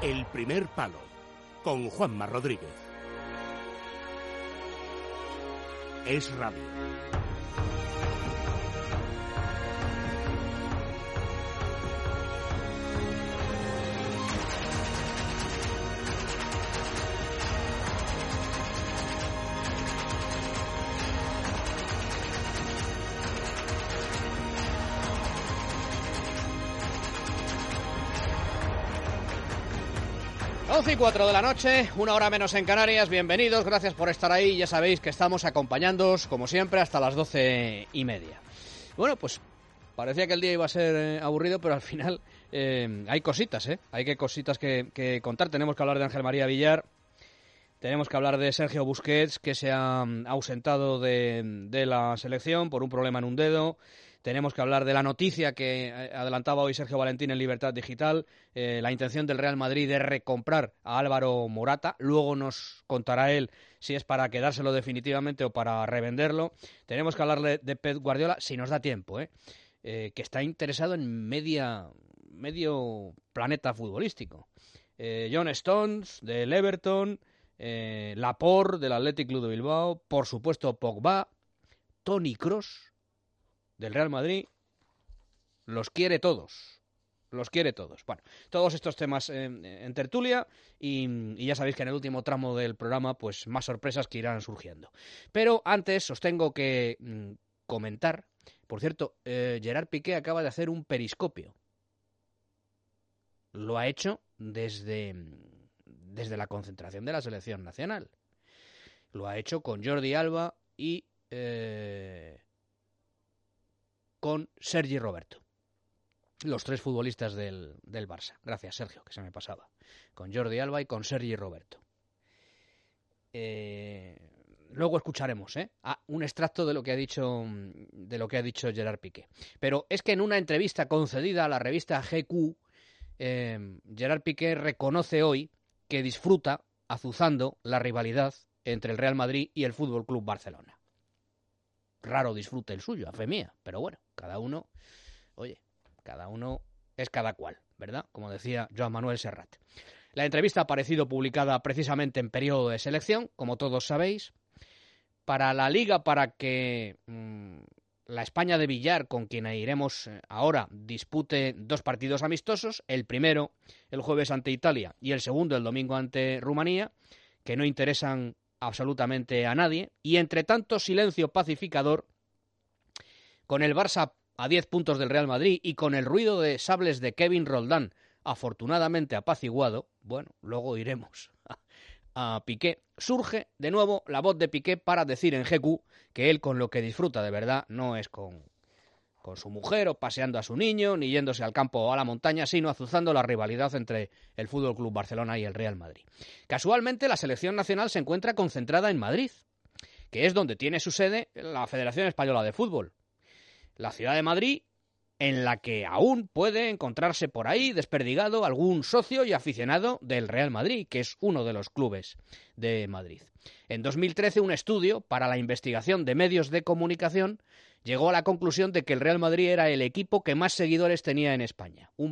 El primer palo, con Juanma Rodríguez. Es Radio. Y 4 de la noche, una hora menos en Canarias. Bienvenidos, gracias por estar ahí. Ya sabéis que estamos acompañándoos, como siempre, hasta las 12:30. Bueno, pues parecía que el día iba a ser aburrido, pero al final hay cositas, Hay cositas que contar. Tenemos que hablar de Ángel María Villar. Tenemos que hablar de Sergio Busquets, que se ha ausentado de la selección por un problema en un dedo. Tenemos que hablar de la noticia que adelantaba hoy Sergio Valentín en Libertad Digital, la intención del Real Madrid de recomprar a Álvaro Morata. Luego nos contará él si es para quedárselo definitivamente o para revenderlo. Tenemos que hablarle de Pep Guardiola, si nos da tiempo, que está interesado en medio planeta futbolístico. John Stones, del Everton, Laporte, del Athletic Club de Bilbao, por supuesto Pogba, Toni Kroos, del Real Madrid. Los quiere todos. Bueno, todos estos temas en tertulia y ya sabéis que en el último tramo del programa pues más sorpresas que irán surgiendo. Pero antes os tengo que comentar, por cierto, Gerard Piqué acaba de hacer un periscopio. Lo ha hecho desde la concentración de la selección nacional. Lo ha hecho con Jordi Alba y con Sergi Roberto, los tres futbolistas del Barça. Gracias, Sergio, que se me pasaba. Con Jordi Alba y con Sergi Roberto. Luego escucharemos un extracto de lo que ha dicho Gerard Piqué. Pero es que en una entrevista concedida a la revista GQ, Gerard Piqué reconoce hoy que disfruta azuzando la rivalidad entre el Real Madrid y el Fútbol Club Barcelona. Raro disfrute el suyo, a fe mía, pero bueno, cada uno es cada cual, ¿verdad? Como decía Joan Manuel Serrat. La entrevista ha aparecido publicada precisamente en periodo de selección, como todos sabéis, para la Liga, para que la España de Villar, con quien iremos ahora, dispute 2 partidos amistosos, el primero el jueves ante Italia y el segundo el domingo ante Rumanía, que no interesan absolutamente a nadie, y entre tanto silencio pacificador, con el Barça a 10 puntos del Real Madrid y con el ruido de sables de Kevin Roldán afortunadamente apaciguado, bueno, luego iremos a Piqué, surge de nuevo la voz de Piqué para decir en GQ que él con lo que disfruta de verdad no es con su mujer o paseando a su niño, ni yéndose al campo o a la montaña, sino azuzando la rivalidad entre el FC Barcelona y el Real Madrid. Casualmente, la selección nacional se encuentra concentrada en Madrid, que es donde tiene su sede la Federación Española de Fútbol. La ciudad de Madrid, en la que aún puede encontrarse por ahí desperdigado algún socio y aficionado del Real Madrid, que es uno de los clubes de Madrid. En 2013, un estudio para la investigación de medios de comunicación llegó a la conclusión de que el Real Madrid era el equipo que más seguidores tenía en España, un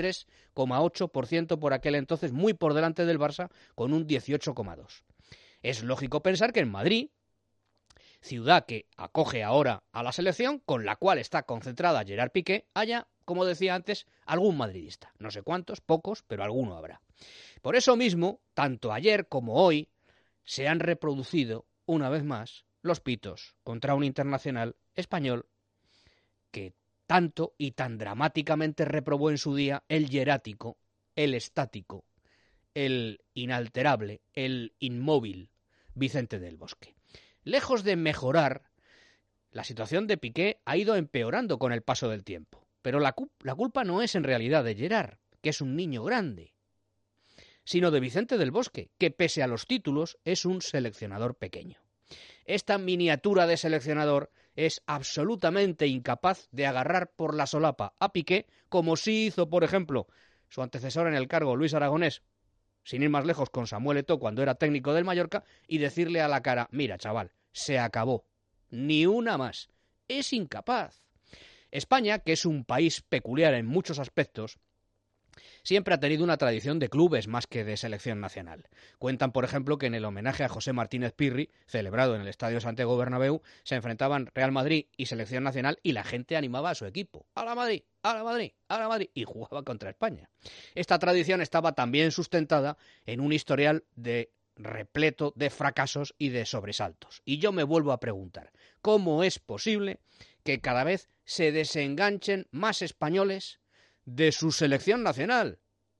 23,8% por aquel entonces, muy por delante del Barça, con un 18,2%. Es lógico pensar que en Madrid, ciudad que acoge ahora a la selección, con la cual está concentrada Gerard Piqué, haya, como decía antes, algún madridista. No sé cuántos, pocos, pero alguno habrá. Por eso mismo, tanto ayer como hoy, se han reproducido, una vez más, los pitos contra un internacional español que tanto y tan dramáticamente reprobó en su día el hierático, el estático, el inalterable, el inmóvil Vicente del Bosque. Lejos de mejorar, la situación de Piqué ha ido empeorando con el paso del tiempo. Pero la culpa no es en realidad de Gerard, que es un niño grande, sino de Vicente del Bosque, que pese a los títulos es un seleccionador pequeño. Esta miniatura de seleccionador es absolutamente incapaz de agarrar por la solapa a Piqué, como sí hizo, por ejemplo, su antecesor en el cargo, Luis Aragonés, sin ir más lejos, con Samuel Eto'o cuando era técnico del Mallorca, y decirle a la cara: mira, chaval, se acabó, ni una más. Es incapaz. España, que es un país peculiar en muchos aspectos, siempre ha tenido una tradición de clubes más que de selección nacional. Cuentan, por ejemplo, que en el homenaje a José Martínez Pirri, celebrado en el Estadio Santiago Bernabéu, se enfrentaban Real Madrid y selección nacional y la gente animaba a su equipo. ¡A la Madrid! ¡A la Madrid! ¡A la Madrid! Y jugaba contra España. Esta tradición estaba también sustentada en un historial repleto de fracasos y de sobresaltos. Y yo me vuelvo a preguntar, ¿cómo es posible que cada vez se desenganchen más españoles de su selección nacional,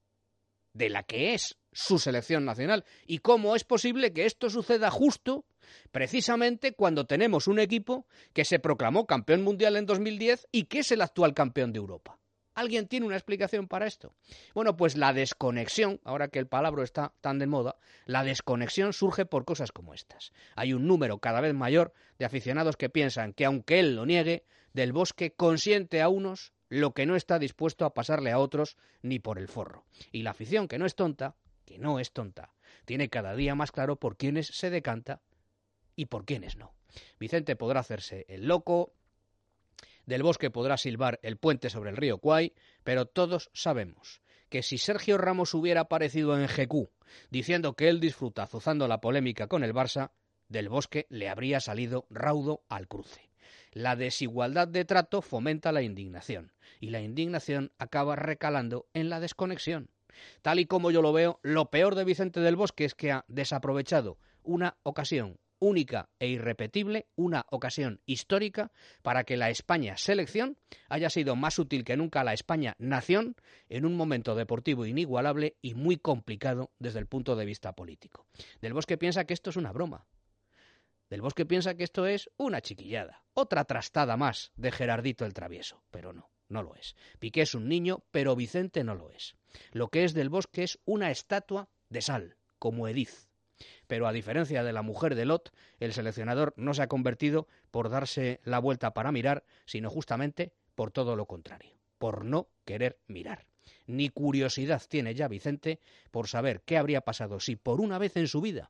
de la que es su selección nacional? ¿Y cómo es posible que esto suceda justo, precisamente cuando tenemos un equipo que se proclamó campeón mundial en 2010 y que es el actual campeón de Europa? ¿Alguien tiene una explicación para esto? Bueno, pues la desconexión, ahora que el palabra está tan de moda, la desconexión surge por cosas como estas. Hay un número cada vez mayor de aficionados que piensan que, aunque él lo niegue, Del Bosque consiente a unos lo que no está dispuesto a pasarle a otros ni por el forro. Y la afición, que no es tonta, tiene cada día más claro por quiénes se decanta y por quiénes no. Vicente podrá hacerse el loco, Del Bosque podrá silbar el puente sobre el río Kwai, pero todos sabemos que si Sergio Ramos hubiera aparecido en GQ diciendo que él disfruta azuzando la polémica con el Barça, Del Bosque le habría salido raudo al cruce. La desigualdad de trato fomenta la indignación, y la indignación acaba recalando en la desconexión. Tal y como yo lo veo, lo peor de Vicente Del Bosque es que ha desaprovechado una ocasión única e irrepetible, una ocasión histórica para que la España selección haya sido más útil que nunca a la España nación en un momento deportivo inigualable y muy complicado desde el punto de vista político. Del Bosque piensa que esto es una broma. Del Bosque piensa que esto es una chiquillada, otra trastada más de Gerardito el Travieso, pero no lo es. Piqué es un niño, pero Vicente no lo es. Lo que es Del Bosque es una estatua de sal, como Edith. Pero a diferencia de la mujer de Lot, el seleccionador no se ha convertido por darse la vuelta para mirar, sino justamente por todo lo contrario, por no querer mirar. Ni curiosidad tiene ya Vicente por saber qué habría pasado si por una vez en su vida,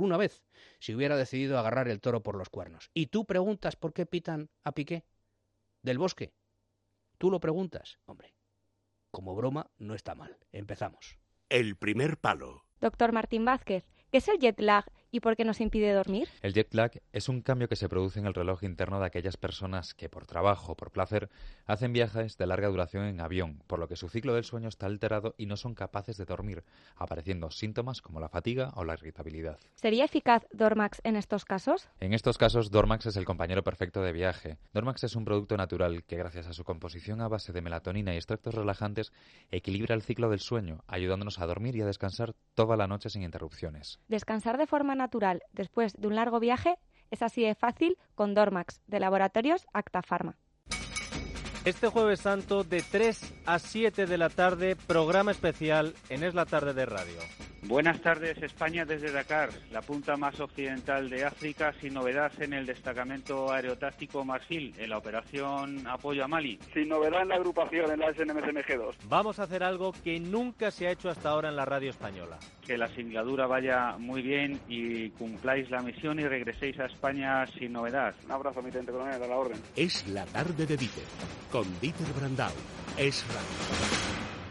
si hubiera decidido agarrar el toro por los cuernos. ¿Y tú preguntas por qué pitan a Piqué? Del Bosque. ¿Tú lo preguntas? Hombre, como broma no está mal. Empezamos. El primer palo. Doctor Martín Vázquez, ¿qué es el jet lag y por qué nos impide dormir? El jet lag es un cambio que se produce en el reloj interno de aquellas personas que por trabajo o por placer hacen viajes de larga duración en avión, por lo que su ciclo del sueño está alterado y no son capaces de dormir, apareciendo síntomas como la fatiga o la irritabilidad. ¿Sería eficaz Dormax en estos casos? En estos casos, Dormax es el compañero perfecto de viaje. Dormax es un producto natural que, gracias a su composición a base de melatonina y extractos relajantes, equilibra el ciclo del sueño, ayudándonos a dormir y a descansar toda la noche sin interrupciones. Descansar de forma natural después de un largo viaje es así de fácil con Dormax, de Laboratorios Acta Pharma. Este Jueves Santo, de 3 a 7 de la tarde, programa especial en Es la Tarde de Radio. Buenas tardes, España desde Dakar, la punta más occidental de África, sin novedad en el destacamento aerotáctico Marfil, en la operación Apoyo a Mali. Sin novedad en la agrupación, en la SNMCMG2. Vamos a hacer algo que nunca se ha hecho hasta ahora en la radio española. Que la singladura vaya muy bien y cumpláis la misión y regreséis a España sin novedad. Un abrazo, mi teniente coronel, a la orden. Es la tarde de Dieter, con Dieter Brandau. Es radio.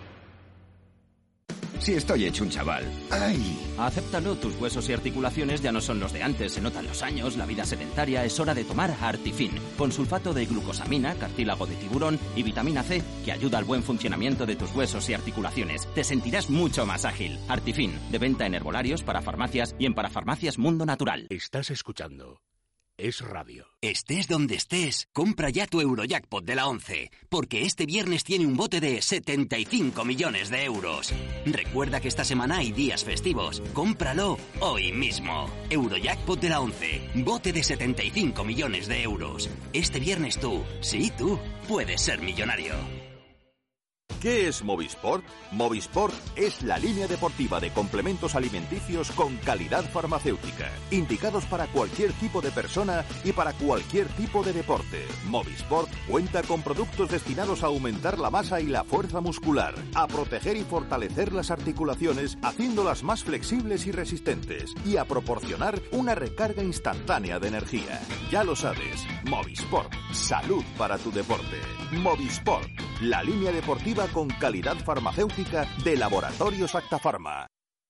Si estoy hecho un chaval. ¡Ay! Acéptalo, tus huesos y articulaciones ya no son los de antes, se notan los años, la vida sedentaria, es hora de tomar Artifin, con sulfato de glucosamina, cartílago de tiburón y vitamina C, que ayuda al buen funcionamiento de tus huesos y articulaciones. Te sentirás mucho más ágil. Artifin, de venta en herbolarios, para farmacias y en parafarmacias Mundo Natural. Estás escuchando Es Radio. Estés donde estés, compra ya tu Eurojackpot de la 11, porque este viernes tiene un bote de 75 millones de euros. Recuerda que esta semana hay días festivos. Cómpralo hoy mismo. Eurojackpot de la 11, bote de 75 millones de euros. Este viernes tú, sí tú, puedes ser millonario. ¿Qué es Movisport? Movisport es la línea deportiva de complementos alimenticios con calidad farmacéutica, indicados para cualquier tipo de persona y para cualquier tipo de deporte. Movisport cuenta con productos destinados a aumentar la masa y la fuerza muscular, a proteger y fortalecer las articulaciones, haciéndolas más flexibles y resistentes, y a proporcionar una recarga instantánea de energía. Ya lo sabes, Movisport, salud para tu deporte. Movisport, la línea deportiva con calidad farmacéutica de Laboratorios Acta Pharma.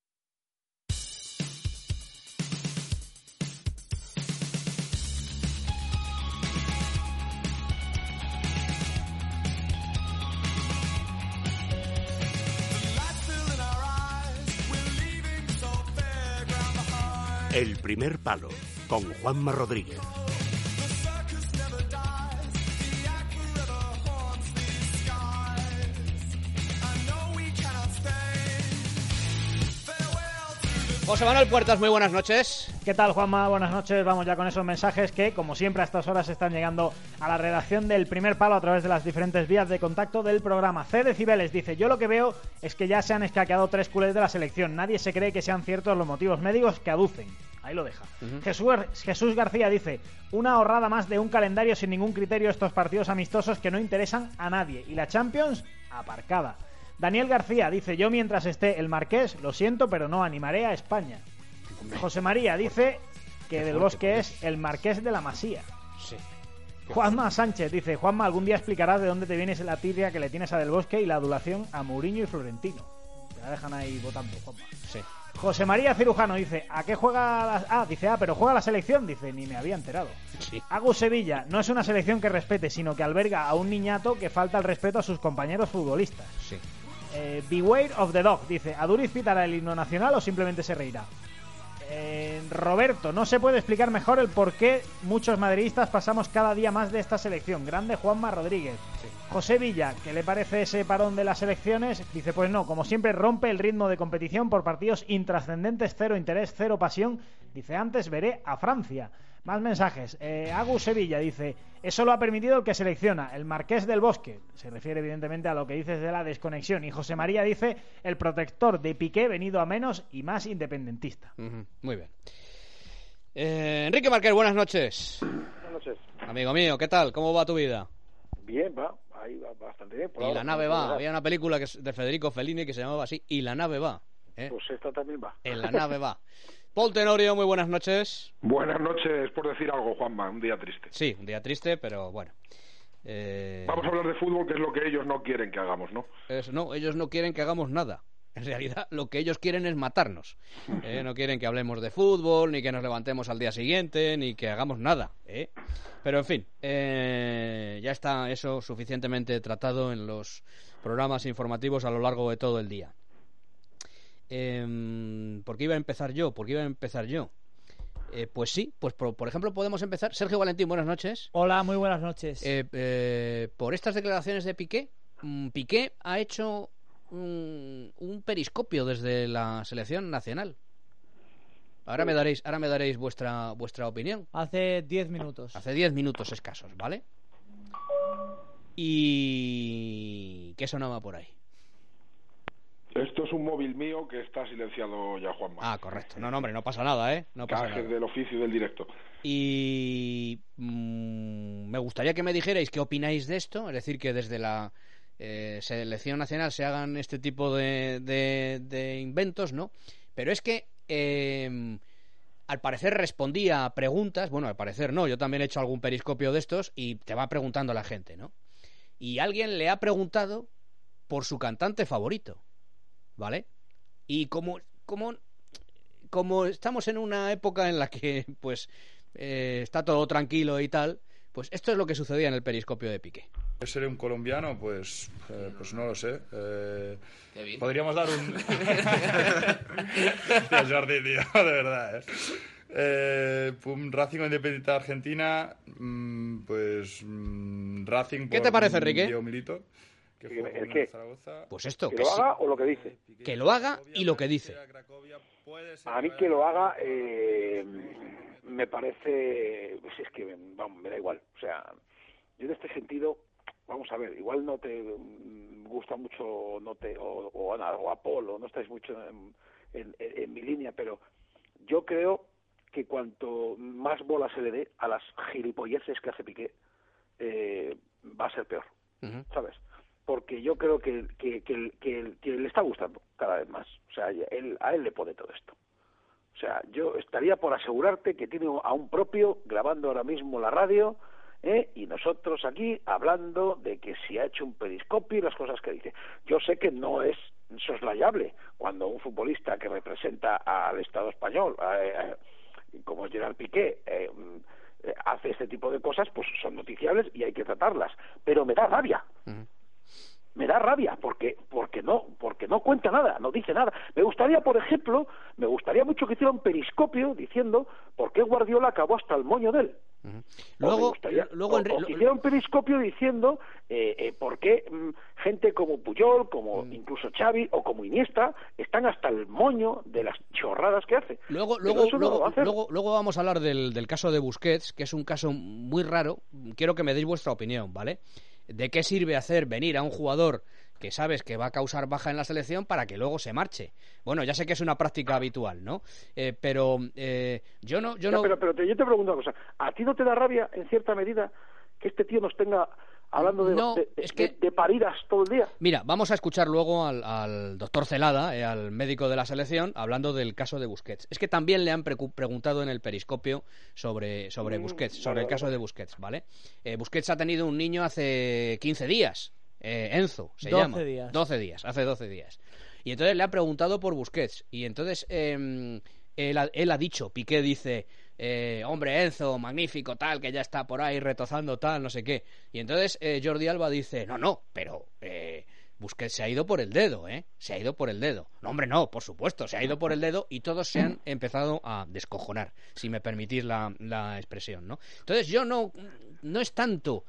El primer palo, con Juanma Rodríguez. José Manuel Puertas, muy buenas noches. ¿Qué tal, Juanma? Buenas noches. Vamos ya con esos mensajes que, como siempre, a estas horas están llegando a la redacción del primer palo a través de las diferentes vías de contacto del programa. C. Decibeles dice: yo lo que veo es que ya se han escaqueado 3 culés de la selección. Nadie se cree que sean ciertos los motivos médicos que aducen. Ahí lo deja. Jesús García dice: una ahorrada más de un calendario sin ningún criterio, estos partidos amistosos que no interesan a nadie. Y la Champions, aparcada. Daniel García dice: yo mientras esté el Marqués, lo siento, pero no animaré a España. José María dice que Del Bosque es el Marqués de la Masía. Sí. Juanma Sánchez dice: Juanma, algún día explicarás de dónde te viene la tirria que le tienes a Del Bosque y la adulación a Mourinho y Florentino. Te la dejan ahí votando, Juanma. Sí. José María Cirujano dice: ¿a qué juega la... dice, pero juega la selección? Dice: ni me había enterado. Sí. Agus Sevilla: no es una selección que respete, sino que alberga a un niñato que falta el respeto a sus compañeros futbolistas. Sí. Beware of the Dog dice: ¿Aduriz pitará el himno nacional o simplemente se reirá? Roberto: no se puede explicar mejor el por qué muchos madridistas pasamos cada día más de esta selección. Grande Juanma Rodríguez. Sí. José Villa: ¿qué le parece ese parón de las selecciones? Dice: pues no, como siempre rompe el ritmo de competición por partidos intrascendentes, cero interés, cero pasión. Dice: antes veré a Francia. Más mensajes. Agus Sevilla dice: eso lo ha permitido el que selecciona, el Marqués del Bosque. Se refiere evidentemente a lo que dices de la desconexión. Y José María dice: el protector de Piqué venido a menos y más independentista. Muy bien. Enrique Marqués, buenas noches. Buenas noches. Amigo mío, ¿qué tal? ¿Cómo va tu vida? Bien, va. Ahí va bastante bien. Y la nave va. Había una película que es de Federico Fellini que se llamaba así: Y la nave va. Pues esta también va. En la nave va. Paul Tenorio, muy buenas noches. Buenas noches, por decir algo, Juanma, un día triste. Sí, un día triste, pero bueno. Vamos a hablar de fútbol, que es lo que ellos no quieren que hagamos, ¿no? No, ellos no quieren que hagamos nada. En realidad, lo que ellos quieren es matarnos. No quieren que hablemos de fútbol, ni que nos levantemos al día siguiente, ni que hagamos nada. Pero, en fin, ya está eso suficientemente tratado en los programas informativos a lo largo de todo el día. ¿Por qué iba a empezar yo? Pues sí, pues por ejemplo podemos empezar. Sergio Valentín, buenas noches. Hola, muy buenas noches. Por estas declaraciones de Piqué, Piqué ha hecho un periscopio desde la selección nacional. Ahora me daréis vuestra opinión. Hace 10 minutos. Hace 10 minutos escasos, ¿vale? ¿Y qué sonaba por ahí? Esto es un móvil mío que está silenciado ya, Juanma. Ah, correcto. No, hombre, no pasa nada, No pasa nada. Del oficio y del directo. Y me gustaría que me dijerais qué opináis de esto, es decir, que desde la selección nacional se hagan este tipo de inventos, ¿no? Pero es que al parecer respondía a preguntas, bueno, al parecer no, yo también he hecho algún periscopio de estos y te va preguntando la gente, ¿no? Y alguien le ha preguntado por su cantante favorito, ¿vale? Y como estamos en una época en la que pues está todo tranquilo y tal, pues esto es lo que sucedía en el periscopio de Piqué. ¿Ser un colombiano? Pues no lo sé. Qué bien. Podríamos dar un... Tío, Jordi, tío, de verdad. Racing o Independiente de Argentina, Racing... ¿Qué te parece, Enrique? Diego Milito. ¿El qué? Pues esto. ¿Que lo haga o lo que dice? Que lo haga y lo que dice. A mí que lo haga me parece... Pues es que, vamos, me da igual. O sea, yo en este sentido, vamos a ver, igual no te gusta mucho o Apolo, no estáis mucho en mi línea, pero yo creo que cuanto más bola se le dé a las gilipolleces que hace Piqué, va a ser peor, ¿sabes? Porque yo creo que le está gustando cada vez más. O sea, a él le pone todo esto. O sea, yo estaría por asegurarte que tiene a un propio grabando ahora mismo la radio, y nosotros aquí hablando de que si ha hecho un periscopio y las cosas que dice. Yo sé que no es soslayable cuando un futbolista que representa al Estado español, como Gerard Piqué, hace este tipo de cosas, pues son noticiables y hay que tratarlas, pero me da rabia. Me da rabia porque no cuenta nada, no dice nada. Me gustaría mucho que hiciera un periscopio diciendo por qué Guardiola acabó hasta el moño de él. Luego que hiciera un periscopio diciendo por qué gente como Puyol, como incluso Xavi o como Iniesta están hasta el moño de las chorradas que hace. Luego vamos a hablar del caso de Busquets, que es un caso muy raro. Quiero que me deis vuestra opinión, ¿vale? ¿De qué sirve hacer venir a un jugador que sabes que va a causar baja en la selección para que luego se marche? Bueno, ya sé que es una práctica habitual, ¿no? Pero yo no... Pero yo te pregunto una cosa. ¿A ti no te da rabia, en cierta medida, que este tío nos tenga hablando de paridas todo el día? Mira, vamos a escuchar luego al doctor Celada, al médico de la selección, hablando del caso de Busquets. Es que también le han preguntado en el periscopio sobre Busquets, sobre el caso de Busquets, ¿vale? Busquets ha tenido un niño hace 15 días, Enzo se llama. 12 días, hace 12 días. Y entonces le han preguntado por Busquets. Y entonces él ha dicho, Piqué dice... hombre, Enzo, magnífico, tal, que ya está por ahí retozando, tal, no sé qué. Y entonces Jordi Alba dice, no, pero Busquets se ha ido por el dedo, se ha ido por el dedo. No, hombre, no, por supuesto, se ha ido por el dedo y todos se han empezado a descojonar, si me permitís la expresión, ¿no? Entonces yo no es tanto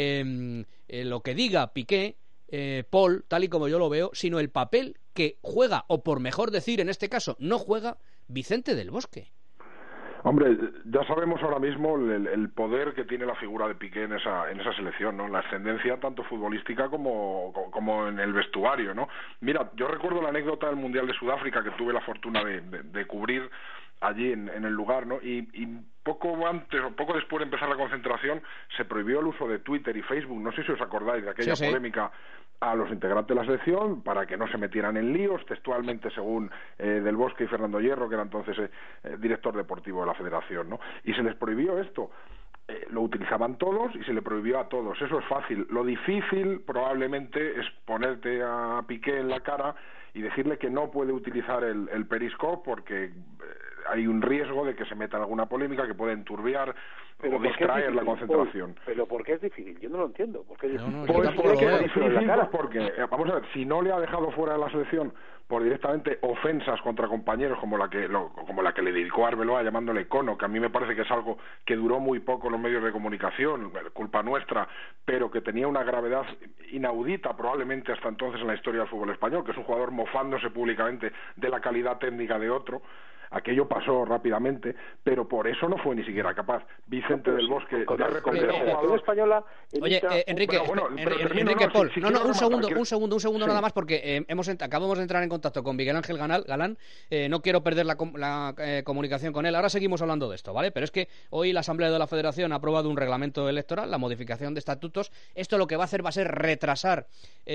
lo que diga Piqué, Paul, tal y como yo lo veo, sino el papel que juega, o por mejor decir, en este caso, no juega Vicente del Bosque. Hombre, ya sabemos ahora mismo el poder que tiene la figura de Piqué en esa selección, ¿no? La ascendencia tanto futbolística como en el vestuario, ¿no? Mira, yo recuerdo la anécdota del Mundial de Sudáfrica que tuve la fortuna de cubrir allí en el lugar, ¿no? Y poco antes o poco después de empezar la concentración se prohibió el uso de Twitter y Facebook. No sé si os acordáis de aquella polémica a los integrantes de la selección para que no se metieran en líos, textualmente según Del Bosque y Fernando Hierro, que era entonces director deportivo de la federación, ¿no? Y se les prohibió esto. Lo utilizaban todos y se le prohibió a todos. Eso es fácil. Lo difícil probablemente es ponerte a Piqué en la cara y decirle que no puede utilizar el Periscope porque hay un riesgo de que se meta en alguna polémica que puede enturbiar o distraer la concentración. ¿Pero por qué es difícil? Yo no lo entiendo. ¿Por qué es difícil? Porque, vamos a ver, si no le ha dejado fuera de la selección por directamente ofensas contra compañeros como la que le dedicó a Arbeloa llamándole cono, que a mí me parece que es algo que duró muy poco en los medios de comunicación, culpa nuestra, pero que tenía una gravedad inaudita probablemente hasta entonces en la historia del fútbol español, que es un jugador mofándose públicamente de la calidad técnica de otro. Aquello pasó rápidamente, pero por eso no fue ni siquiera capaz Vicente del Bosque de reconocer a jugador española. Oye, Enrique, Paul, un segundo nada más, porque acabamos de entrar en contacto con Miguel Ángel Galán. No quiero perder la comunicación con él. Ahora seguimos hablando de esto, ¿vale? Pero es que hoy la Asamblea de la Federación ha aprobado un reglamento electoral, la modificación de estatutos. Esto lo que va a hacer va a ser retrasar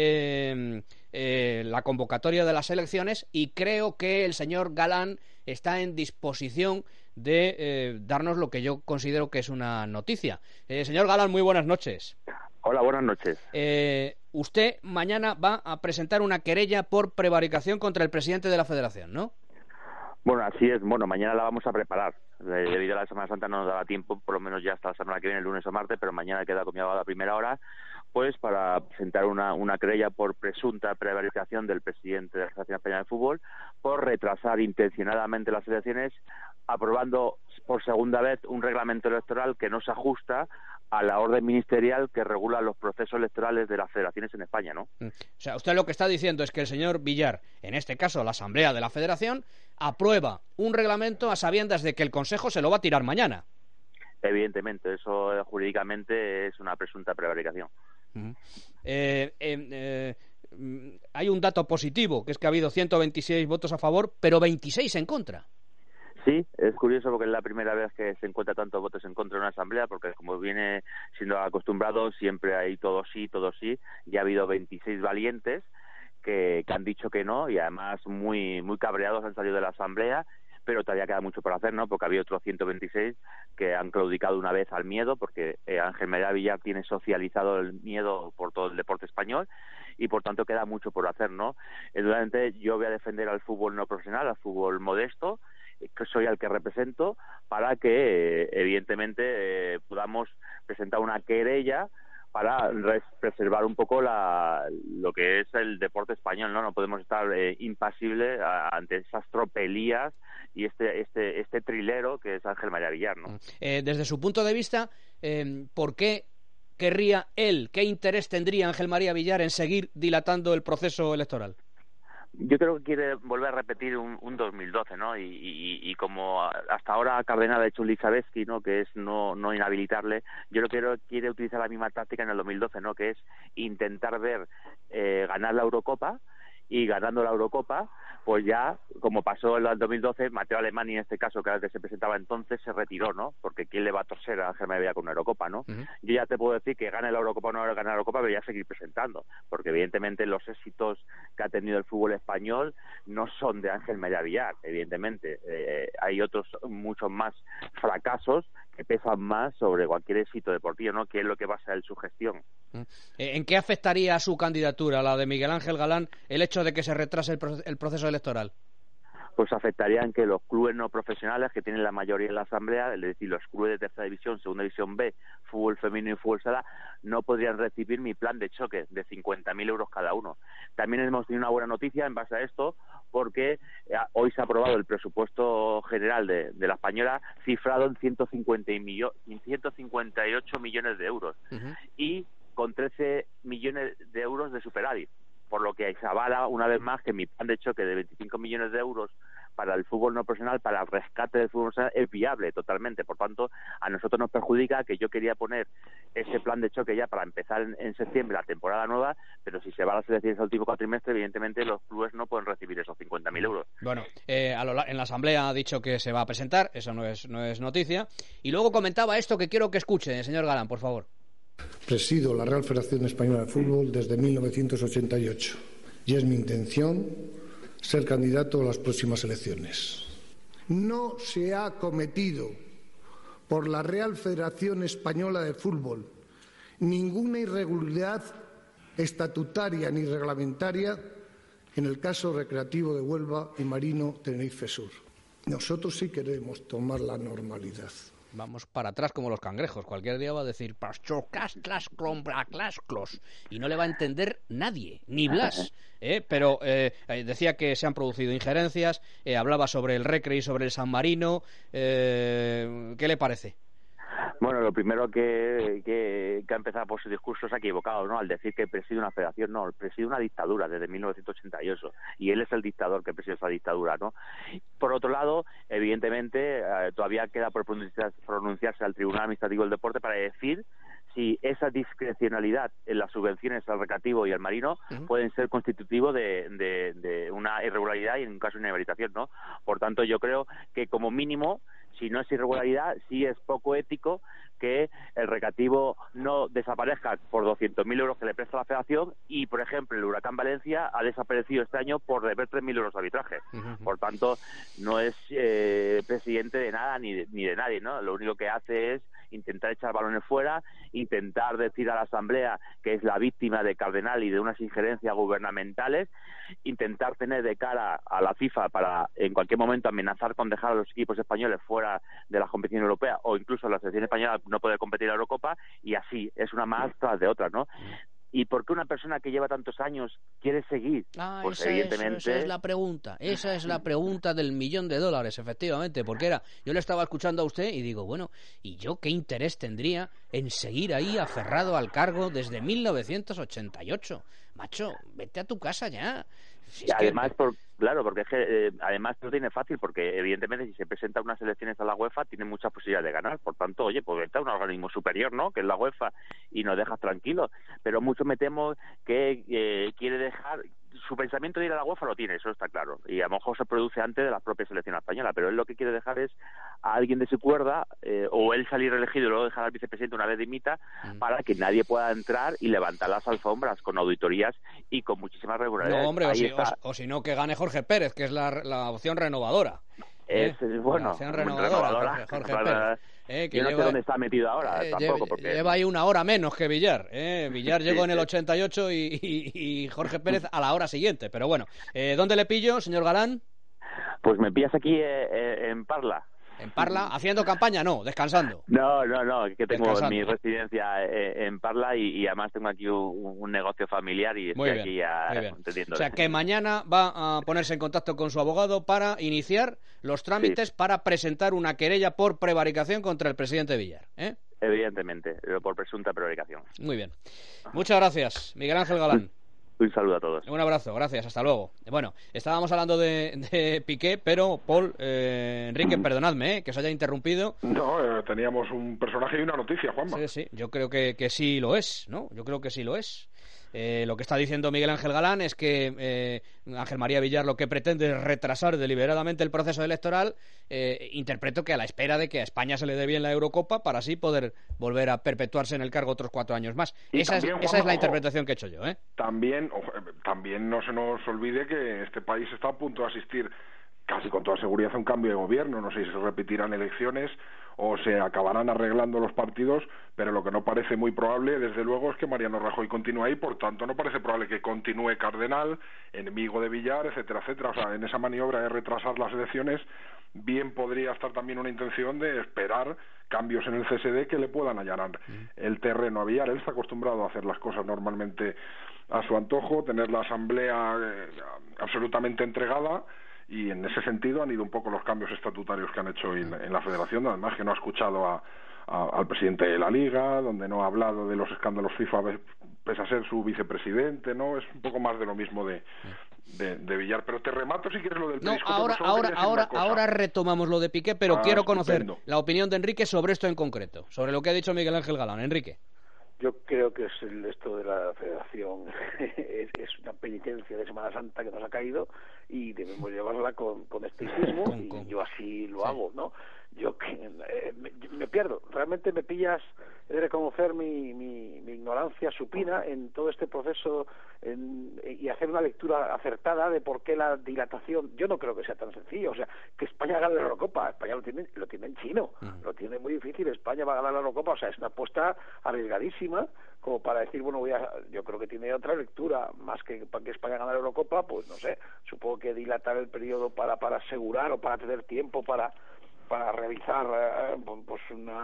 la convocatoria de las elecciones, y creo que el señor Galán está en disposición de darnos lo que yo considero que es una noticia. Señor Galán, muy buenas noches. Hola, buenas noches. Usted mañana va a presentar una querella por prevaricación contra el presidente de la Federación, ¿no? Bueno, así es. Bueno, mañana la vamos a preparar. Debido a la Semana Santa no nos daba tiempo, por lo menos ya hasta la semana que viene, el lunes o martes, pero mañana queda comido a la primera hora, pues para presentar una querella por presunta prevaricación del presidente de la Federación Española de Fútbol por retrasar intencionadamente las elecciones, aprobando por segunda vez un reglamento electoral que no se ajusta a la orden ministerial que regula los procesos electorales de las federaciones en España, ¿no? O sea, usted lo que está diciendo es que el señor Villar, en este caso la Asamblea de la Federación, aprueba un reglamento a sabiendas de que el Consejo se lo va a tirar mañana. Evidentemente, eso jurídicamente es una presunta prevaricación. Hay un dato positivo, que es que ha habido 126 votos a favor, pero 26 en contra. Sí, es curioso porque es la primera vez que se encuentra tantos votos en contra de una asamblea, porque como viene siendo acostumbrado, siempre hay todo sí, y ha habido 26 valientes que han dicho que no, y además muy cabreados han salido de la asamblea, pero todavía queda mucho por hacer, ¿no? Porque había otros 126 que han claudicado una vez al miedo, porque Ángel María Villar tiene socializado el miedo por todo el deporte español y por tanto queda mucho por hacer, ¿no? Evidentemente yo voy a defender al fútbol no profesional, al fútbol modesto, que soy al que represento, para que evidentemente podamos presentar una querella para preservar un poco lo que es el deporte español, ¿no? No podemos estar impasibles ante esas tropelías y este trilero que es Ángel María Villar, ¿no? Desde su punto de vista, ¿por qué querría él, qué interés tendría Ángel María Villar en seguir dilatando el proceso electoral? Yo creo que quiere volver a repetir un 2012, ¿no? Y como hasta ahora Cardenal ha hecho un Lizaveski, ¿no? Que es no inhabilitarle, yo creo que quiere utilizar la misma táctica en el 2012, ¿no? Que es intentar ver ganar la Eurocopa, y ganando la Eurocopa, pues ya, como pasó en el 2012, Mateo Alemany en este caso, que era el que se presentaba entonces, se retiró, ¿no? Porque ¿quién le va a torcer a Ángel María Villar con una Eurocopa, no? Yo ya te puedo decir que gane la Eurocopa o no gane la Eurocopa, pero ya seguir presentando, porque evidentemente los éxitos que ha tenido el fútbol español no son de Ángel María Villar, evidentemente. Hay otros muchos más fracasos que pesan más sobre cualquier éxito deportivo, ¿no? Que es lo que basa en su gestión. ¿En qué afectaría a su candidatura, la de Miguel Ángel Galán, el hecho de que se retrase el proceso electoral? Pues afectaría en que los clubes no profesionales, que tienen la mayoría en la Asamblea, es decir, los clubes de tercera división, segunda división B, fútbol femenino y fútbol sala, no podrían recibir mi plan de choque de 50.000 euros cada uno. También hemos tenido una buena noticia en base a esto, porque hoy se ha aprobado el presupuesto general de la Española, cifrado en 158 millones de euros, y con 13 millones de euros de superávit, por lo que se avala una vez más que mi plan de choque de 25 millones de euros para el fútbol no profesional, para el rescate del fútbol profesional, es viable totalmente. Por tanto, a nosotros nos perjudica que yo quería poner ese plan de choque ya para empezar en septiembre la temporada nueva, pero si se va a las elecciones al último cuatrimestre, evidentemente los clubes no pueden recibir esos 50.000 euros. Bueno, en la Asamblea ha dicho que se va a presentar, eso no es noticia, y luego comentaba esto que quiero que escuche, señor Galán, por favor. Presido la Real Federación Española de Fútbol desde 1988 y es mi intención ser candidato a las próximas elecciones. No se ha cometido por la Real Federación Española de Fútbol ninguna irregularidad estatutaria ni reglamentaria en el caso recreativo de Huelva y Marino Tenerife Sur. Nosotros sí queremos tomar la normalidad. Vamos para atrás como los cangrejos. Cualquier día va a decir y no le va a entender nadie, ni Blas. Pero decía que se han producido injerencias, hablaba sobre el Recre y sobre el San Marino. ¿Qué le parece? Bueno, lo primero que ha empezado por su discurso se ha equivocado, ¿no? Al decir que preside una federación, no, preside una dictadura desde 1988 y él es el dictador que preside esa dictadura, ¿no? Por otro lado, evidentemente, todavía queda por pronunciarse al Tribunal Administrativo del Deporte para decir si esa discrecionalidad en las subvenciones al recreativo y al marino pueden ser constitutivos de una irregularidad y en un caso de inhabilitación, ¿no? Por tanto, yo creo que como mínimo, si no es irregularidad, sí es poco ético que el recreativo no desaparezca por 200.000 euros que le presta la Federación y, por ejemplo, el Huracán Valencia ha desaparecido este año por deber 3.000 euros de arbitraje. Por tanto, no es presidente de nada ni de nadie, ¿no? Lo único que hace es intentar echar balones fuera, intentar decir a la Asamblea que es la víctima de Cardenal y de unas injerencias gubernamentales, intentar tener de cara a la FIFA para en cualquier momento amenazar con dejar a los equipos españoles fuera de la competición europea o incluso la selección española no poder competir en la Eurocopa, y así es una más tras de otra, ¿no? ¿Y por qué una persona que lleva tantos años quiere seguir? Pues evidentemente... Esa es la pregunta. Esa es la pregunta del $1.000.000, efectivamente. Porque yo le estaba escuchando a usted y digo, bueno, ¿y yo qué interés tendría en seguir ahí aferrado al cargo desde 1988? Macho, vete a tu casa ya. Si y además, claro, porque es que además lo tiene fácil, porque evidentemente si se presenta unas elecciones a la UEFA tiene muchas posibilidades de ganar. Por tanto, oye, pues vete a un organismo superior, ¿no?, que es la UEFA, y nos dejas tranquilos. Pero mucho me temo que quiere dejar... Su pensamiento de ir a la UEFA lo tiene, eso está claro, y a lo mejor se produce antes de la propia selección española, pero él lo que quiere dejar es a alguien de su cuerda, o él salir elegido y luego dejar al vicepresidente una vez dimita, para que nadie pueda entrar y levantar las alfombras con auditorías y con muchísimas regularidades. No, hombre, o si no, que gane Jorge Pérez, que es la opción renovadora. Bueno, Acción renovadora, Jorge Pérez. Yo no sé dónde está metido ahora, tampoco. Porque... Lleva ahí una hora menos que Villar. Villar llegó en el 88 y Jorge Pérez a la hora siguiente. Pero bueno, ¿dónde le pillo, señor Galán? Pues me pillas aquí en Parla. ¿En Parla? ¿Haciendo campaña? No, descansando. No, que tengo mi residencia en Parla y además tengo aquí un negocio familiar y estoy aquí entendiendo. O sea, que mañana va a ponerse en contacto con su abogado para iniciar los trámites para presentar una querella por prevaricación contra el presidente Villar, ¿eh? Evidentemente, por presunta prevaricación. Muy bien. Muchas gracias, Miguel Ángel Galán. Un saludo a todos. Un abrazo, gracias, hasta luego. Bueno, estábamos hablando de Piqué, pero Paul, Enrique, perdonadme, que os haya interrumpido. No, teníamos un personaje y una noticia, Juanma. Sí, yo creo que sí lo es, ¿no? Yo creo que sí lo es. Lo que está diciendo Miguel Ángel Galán es que Ángel María Villar lo que pretende es retrasar deliberadamente el proceso electoral. Interpreto que a la espera de que a España se le dé bien la Eurocopa para así poder volver a perpetuarse en el cargo otros 4 años más. Esa es la interpretación que he hecho yo, ¿eh? También no se nos olvide que este país está a punto de asistir casi con toda seguridad a un cambio de gobierno. No sé si se repetirán elecciones o se acabarán arreglando los partidos, pero lo que no parece muy probable, desde luego, es que Mariano Rajoy continúe ahí. Por tanto, no parece probable que continúe Cardenal, enemigo de Villar, etcétera, etcétera. O sea, en esa maniobra de retrasar las elecciones, bien podría estar también una intención de esperar cambios en el CSD que le puedan allanar el terreno a Villar. Él está acostumbrado a hacer las cosas normalmente a su antojo, tener la asamblea absolutamente entregada, y en ese sentido han ido un poco los cambios estatutarios que han hecho en la Federación, además que no ha escuchado al presidente de la Liga, donde no ha hablado de los escándalos FIFA pese a ser su vicepresidente, ¿no? Es un poco más de lo mismo de Villar. Pero te remato si quieres lo del periscopio. Ahora retomamos lo de Piqué, pero quiero conocer la opinión de Enrique sobre esto en concreto, sobre lo que ha dicho Miguel Ángel Galán. Enrique. Yo creo que esto de la Federación es una penitencia de Semana Santa que nos ha caído y debemos llevarla con estoicismo y yo así lo hago, ¿no? Yo me pierdo, realmente me pillas de reconocer mi ignorancia supina en todo este proceso y hacer una lectura acertada de por qué la dilatación. Yo no creo que sea tan sencillo, o sea, que España gane la Eurocopa. España lo tiene en chino, lo tiene muy difícil. España va a ganar la Eurocopa, o sea, es una apuesta arriesgadísima como para decir, bueno, yo creo que tiene otra lectura, más que para que España gane la Eurocopa, pues no sé, supongo que dilatar el periodo para asegurar o para tener tiempo para realizar pues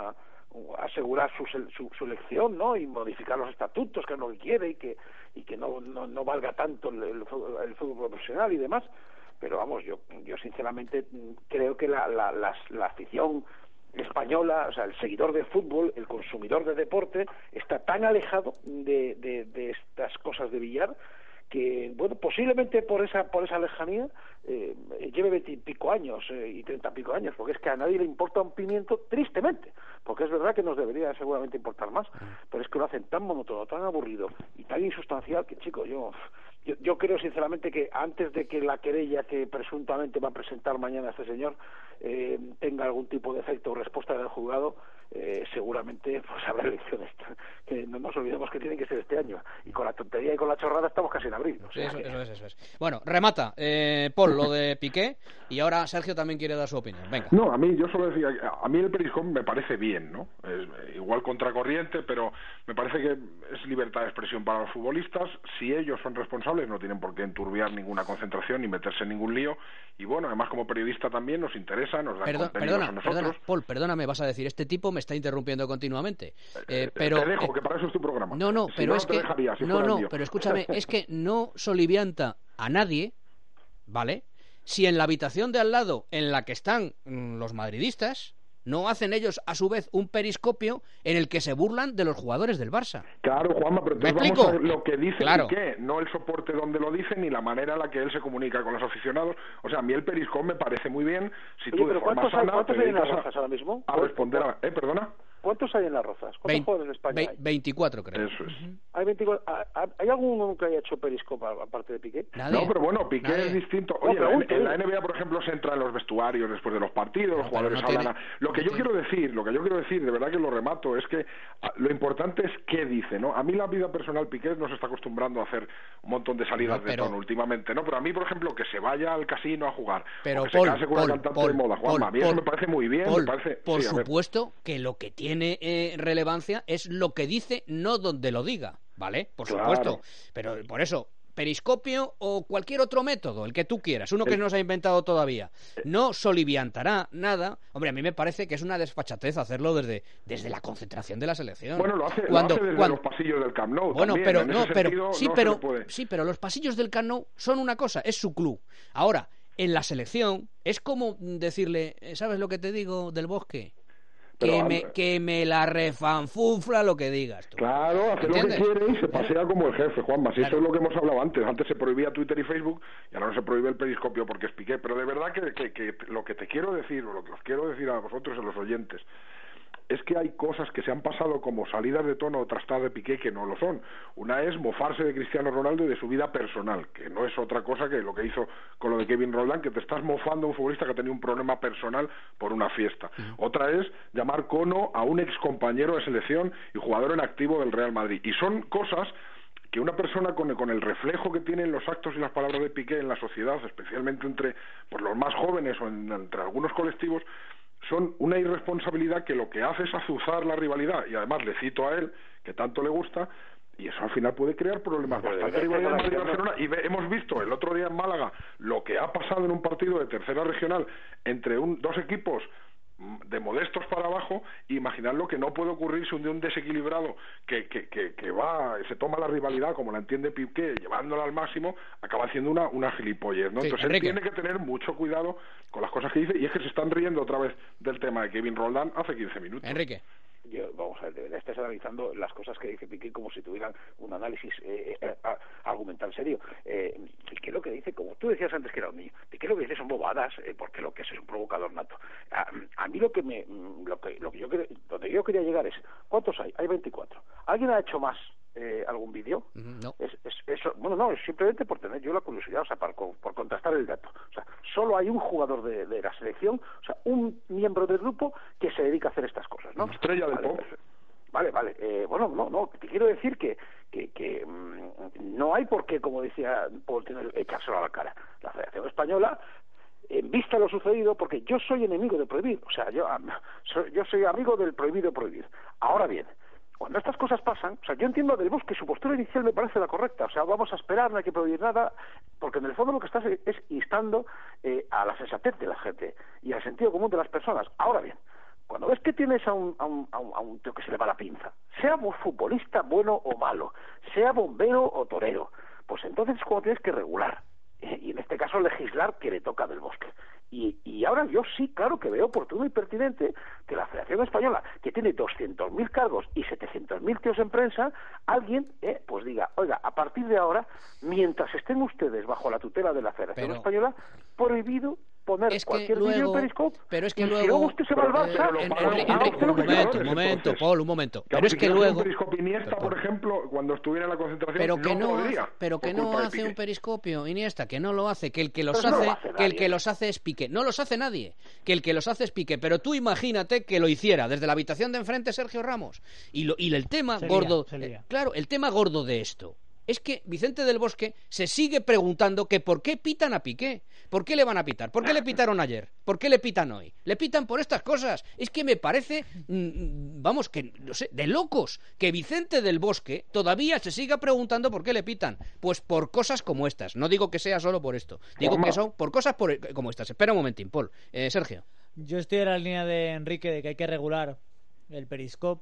asegurar su elección, ¿no? Y modificar los estatutos, que es lo que quiere, y que no valga tanto el fútbol profesional y demás. Pero vamos, yo sinceramente creo que la afición española, o sea, el seguidor de fútbol, el consumidor de deporte, está tan alejado de estas cosas de Villar que, bueno, posiblemente por esa lejanía lleve 20 y pico años y 30 y pico años, porque es que a nadie le importa un pimiento, tristemente, porque es verdad que nos debería seguramente importar más, pero es que lo hacen tan monótono, tan aburrido y tan insustancial que, chico, yo creo sinceramente que antes de que la querella que presuntamente va a presentar mañana este señor tenga algún tipo de efecto o respuesta del juzgado, seguramente pues habrá elecciones que no nos olvidemos que tienen que ser este año, y con la tontería y con la chorrada estamos casi en abril, o sea, eso es. Bueno, remata Paul lo de Piqué, y ahora Sergio también quiere dar su opinión. Venga. No, yo solo decía, a mí el periscopio me parece bien, ¿no? Es igual contracorriente, pero me parece que es libertad de expresión para los futbolistas. Si ellos son responsables, no tienen por qué enturbiar ninguna concentración ni meterse en ningún lío. Y bueno, además como periodista también nos interesa, nos dan contenidos a nosotros. Paul, perdóname, vas a decir, este tipo me está interrumpiendo continuamente. Pero te dejo, que para eso es tu programa. No, pero es que pero escúchame, es que no solivianta a nadie, ¿vale? Si en la habitación de al lado en la que están los madridistas no hacen ellos a su vez un periscopio en el que se burlan de los jugadores del Barça. Claro, Juanma, pero entonces vamos a ver lo que dice Piqué, no el soporte donde lo dice ni la manera en la que él se comunica con los aficionados. O sea, a mí el periscopio me parece muy bien si tú de forma sana te dedicas ahora mismo a responder a... ¿Perdona? ¿Cuántos hay en Las Rozas? ¿Cuántos jugadores en España hay? 24, creo. Eso es. Hay 24. ¿Hay alguno que haya hecho periscope aparte de Piqué? Nadie. No, pero bueno, Piqué es distinto. Oye, en la NBA, por ejemplo, se entra en los vestuarios después de los partidos, los jugadores hablan. Lo que yo quiero decir, de verdad que lo remato, es que lo importante es qué dice, ¿no? A mí la vida personal, Piqué nos está acostumbrando a hacer un montón de salidas de tono últimamente, ¿no? Pero a mí, por ejemplo, que se vaya al casino a jugar, o que se case con una cantante de moda, Juanma, a mí eso me parece muy bien, me parece... Por supuesto que lo que tiene relevancia es lo que dice, no donde lo diga, ¿vale? Por supuesto, pero por eso... Periscopio o cualquier otro método, el que tú quieras, uno que no se ha inventado todavía, no soliviantará nada. Hombre, a mí me parece que es una desfachatez hacerlo desde la concentración de la selección. Bueno, lo hace desde los pasillos del Camp Nou. Bueno, también, pero los pasillos del Camp Nou son una cosa, es su club. Ahora, en la selección es como decirle, ¿sabes lo que te digo del Bosque? Que me la refanfufla lo que digas tú. Claro, hace lo que quiere y se pasea como el jefe, Juanma. Si eso es lo que hemos hablado antes. Antes se prohibía Twitter y Facebook y ahora no se prohíbe el periscopio porque es Piqué. Pero de verdad que lo que te quiero decir, o lo que os quiero decir a vosotros, a los oyentes, es que hay cosas que se han pasado como salidas de tono o trastadas de Piqué que no lo son. Una es mofarse de Cristiano Ronaldo y de su vida personal, que no es otra cosa que lo que hizo con lo de Kevin Roldán, que te estás mofando a un futbolista que ha tenido un problema personal por una fiesta. Otra es llamar cono a un excompañero de selección y jugador en activo del Real Madrid. Y son cosas que una persona con el reflejo que tienen los actos y las palabras de Piqué en la sociedad, especialmente entre los más jóvenes o entre algunos colectivos, son una irresponsabilidad que lo que hace es azuzar la rivalidad, y además le cito a él, que tanto le gusta, y eso al final puede crear problemas bastante rivalidad en Madrid-Barcelona, y hemos visto el otro día en Málaga lo que ha pasado en un partido de tercera regional entre dos equipos de modestos para abajo. Imaginad lo que no puede ocurrir si un desequilibrado que va, se toma la rivalidad como la entiende Piqué, llevándola al máximo, acaba haciendo una gilipollez, ¿no? Entonces Enrique, él tiene que tener mucho cuidado con las cosas que dice, y es que se están riendo otra vez del tema de Kevin Roldán hace 15 minutos. Enrique. Vamos a ver, de verdad estás analizando las cosas que dice Piqué como si tuvieran un análisis argumental serio. Piqué lo que dice, como tú decías antes que era un niño, Piqué lo que dice son bobadas, porque lo que es un provocador nato. A mí donde yo quería llegar es, ¿cuántos hay? Hay 24. ¿Alguien ha hecho más algún vídeo? No. Bueno, no, es simplemente por tener yo la curiosidad, o sea, por contrastar el dato. O sea, solo hay un jugador de la selección, o sea, un miembro del grupo que se dedica a hacer estas cosas, ¿no? Estrella del pop. Vale. Bueno, no, te quiero decir que no hay por qué, como decía Paul, echárselo a la cara. La Federación Española, en vista de lo sucedido, porque yo soy enemigo de prohibir, o sea, yo soy amigo del prohibido prohibir. Ahora bien, cuando estas cosas pasan, o sea, yo entiendo a Del Bosque, su postura inicial me parece la correcta, o sea, vamos a esperar, no hay que prohibir nada, porque en el fondo lo que estás es instando a la sensatez de la gente y al sentido común de las personas. Ahora bien, cuando ves que tienes a un tío que se le va la pinza, sea futbolista bueno o malo, sea bombero o torero, pues entonces es cuando tienes que regular, y en este caso legislar, que le toca a Del Bosque. Y ahora yo sí, claro que veo oportuno y pertinente que la Federación Española, que tiene 200.000 cargos y 700.000 tíos en prensa, alguien pues diga, oiga, a partir de ahora, mientras estén ustedes bajo la tutela de la Federación Española, prohibido poner cualquier vídeo en Periscope. Pero es que y luego... si luego usted se va al Barça... un momento, Paul, un momento. Pero es que luego... Iniesta, por ejemplo, cuando estuviera en la concentración, pero que no hace un periscopio, Iniesta, que no lo hace, que el que los hace es Piqué. No los hace nadie, que el que los hace es Piqué. Pero tú imagínate que lo hiciera desde la habitación de enfrente Sergio Ramos. Y el tema gordo... Claro, el tema gordo de esto es que Vicente del Bosque se sigue preguntando que por qué pitan a Piqué, por qué le van a pitar, por qué le pitaron ayer, por qué le pitan hoy, le pitan por estas cosas. Es que me parece, vamos, que no sé, de locos, que Vicente del Bosque todavía se siga preguntando por qué le pitan. Pues por cosas como estas. No digo que sea solo por esto, digo que son por cosas como estas. Espera un momentín, Paul. Sergio. Yo estoy en la línea de Enrique de que hay que regular el Periscope